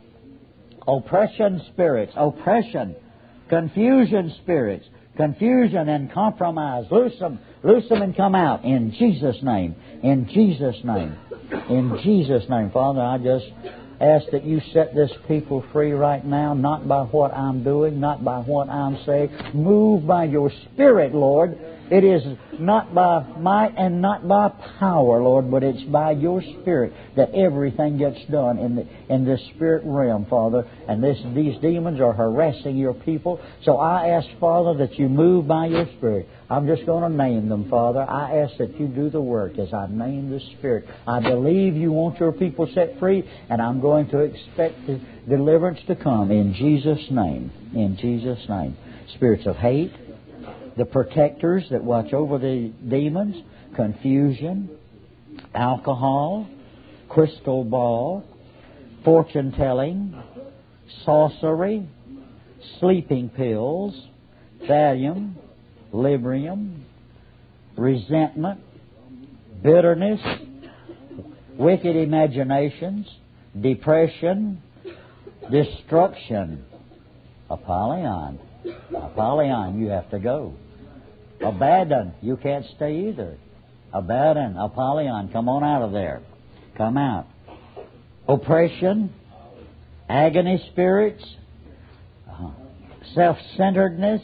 oppression spirits, oppression, confusion spirits, confusion and compromise. Loose them. Loose them and come out in Jesus' name. In Jesus' name. In Jesus' name. Father, I just ask that you set this people free right now, not by what I'm doing, not by what I'm saying. Move by your Spirit, Lord. It is not by might and not by power, Lord, but it's by your Spirit that everything gets done in the in this spirit realm, Father. And this these demons are harassing your people. So I ask, Father, that you move by your Spirit. I'm just going to name them, Father. I ask that you do the work as I name the Spirit. I believe you want your people set free, and I'm going to expect the deliverance to come in Jesus' name. In Jesus' name. Spirits of hate, the protectors that watch over the demons, confusion, alcohol, crystal ball, fortune-telling, sorcery, sleeping pills, Valium, Librium, resentment, bitterness, wicked imaginations, depression, destruction. Apollyon. Apollyon, you have to go. Abaddon, you can't stay either. Abaddon, Apollyon, come on out of there. Come out. Oppression, agony spirits, uh, self-centeredness,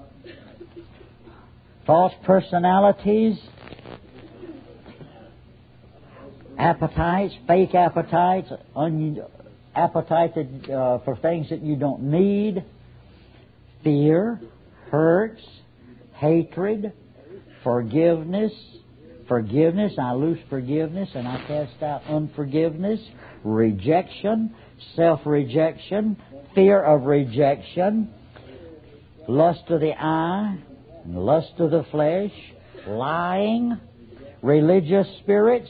false personalities, appetites, fake appetites, un- appetite that, uh, for things that you don't need, fear, hurts, hatred, forgiveness, forgiveness, I lose forgiveness and I cast out unforgiveness, rejection, self-rejection, fear of rejection, lust of the eye, lust of the flesh, lying, religious spirits,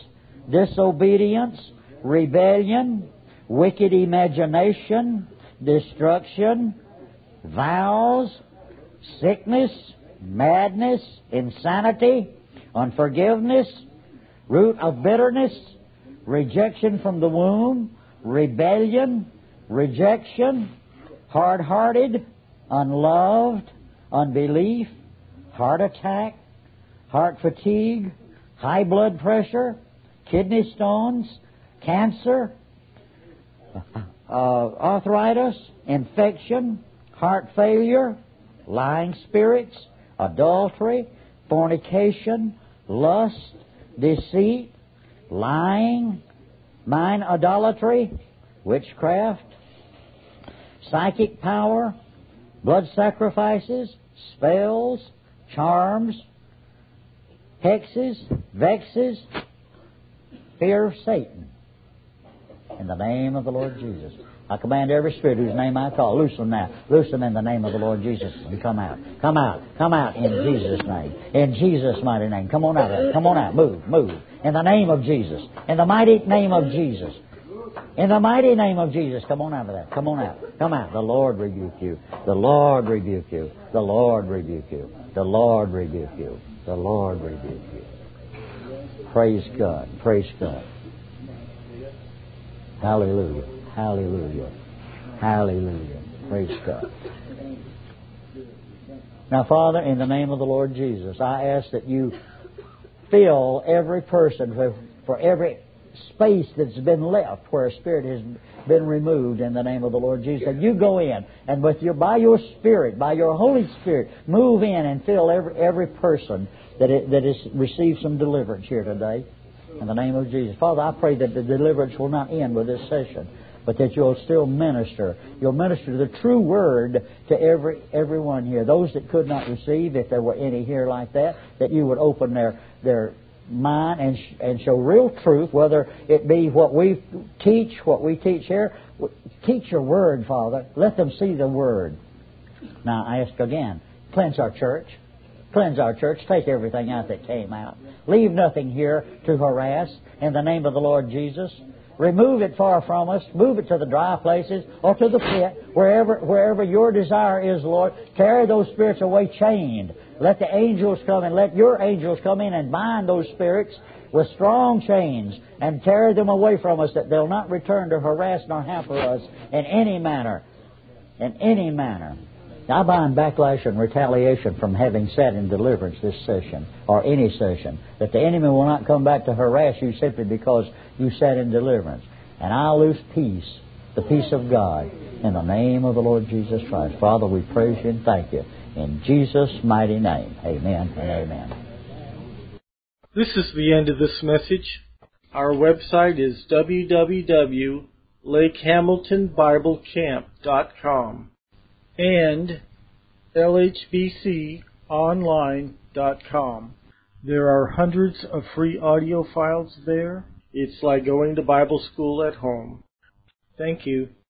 disobedience, rebellion, wicked imagination, destruction, vows, sickness, madness, insanity, unforgiveness, root of bitterness, rejection from the womb, rebellion, rejection, hard-hearted, unloved, unbelief, heart attack, heart fatigue, high blood pressure, kidney stones, cancer, uh, arthritis, infection, heart failure, lying spirits, adultery, fornication, lust, deceit, lying, mind idolatry, witchcraft, psychic power, blood sacrifices, spells, charms, hexes, vexes, fear of Satan. In the name of the Lord Jesus. I command every spirit whose name I call, loose them now. Loose them in the name of the Lord Jesus. And come out. Come out. Come out in Jesus' name. In Jesus' mighty name. Come on out of there. Come on out. Move. Move. In the name of Jesus. In the mighty name of Jesus. In the mighty name of Jesus. Come on out of there. Come on out. Come out. The Lord rebuke you. The Lord rebuke you. The Lord rebuke you. The Lord rebuke you. The Lord rebuke you. Praise God. Praise God. Hallelujah. Hallelujah. Hallelujah. Praise God. Now, Father, in the name of the Lord Jesus, I ask that you fill every person for, for every space that's been left where a spirit has been removed in the name of the Lord Jesus. And you go in and with your, by your Spirit, by your Holy Spirit, move in and fill every, every person that, it, that has received some deliverance here today. In the name of Jesus. Father, I pray that the deliverance will not end with this session, but that you'll still minister. You'll minister the true word to every everyone here. Those that could not receive, if there were any here like that, that you would open their their mind and sh- and show real truth, whether it be what we teach, what we teach here. Teach your word, Father. Let them see the word. Now, I ask again, cleanse our church. Cleanse our church. Take everything out that came out. Leave nothing here to harass in the name of the Lord Jesus. Remove it far from us. Move it to the dry places or to the pit, wherever wherever your desire is, Lord. Carry those spirits away chained. Let the angels come and let your angels come in and bind those spirits with strong chains and carry them away from us, that they'll not return to harass nor hamper us in any manner. In any manner. I bind backlash and retaliation from having sat in deliverance this session, or any session, that the enemy will not come back to harass you simply because you sat in deliverance. And I'll lose peace, the peace of God, in the name of the Lord Jesus Christ. Father, we praise you and thank you. In Jesus' mighty name, amen and amen. This is the end of this message. Our website is w w w dot lake hamilton bible camp dot com. and L H B C online dot com. There are hundreds of free audio files there. It's like going to Bible school at home. Thank you.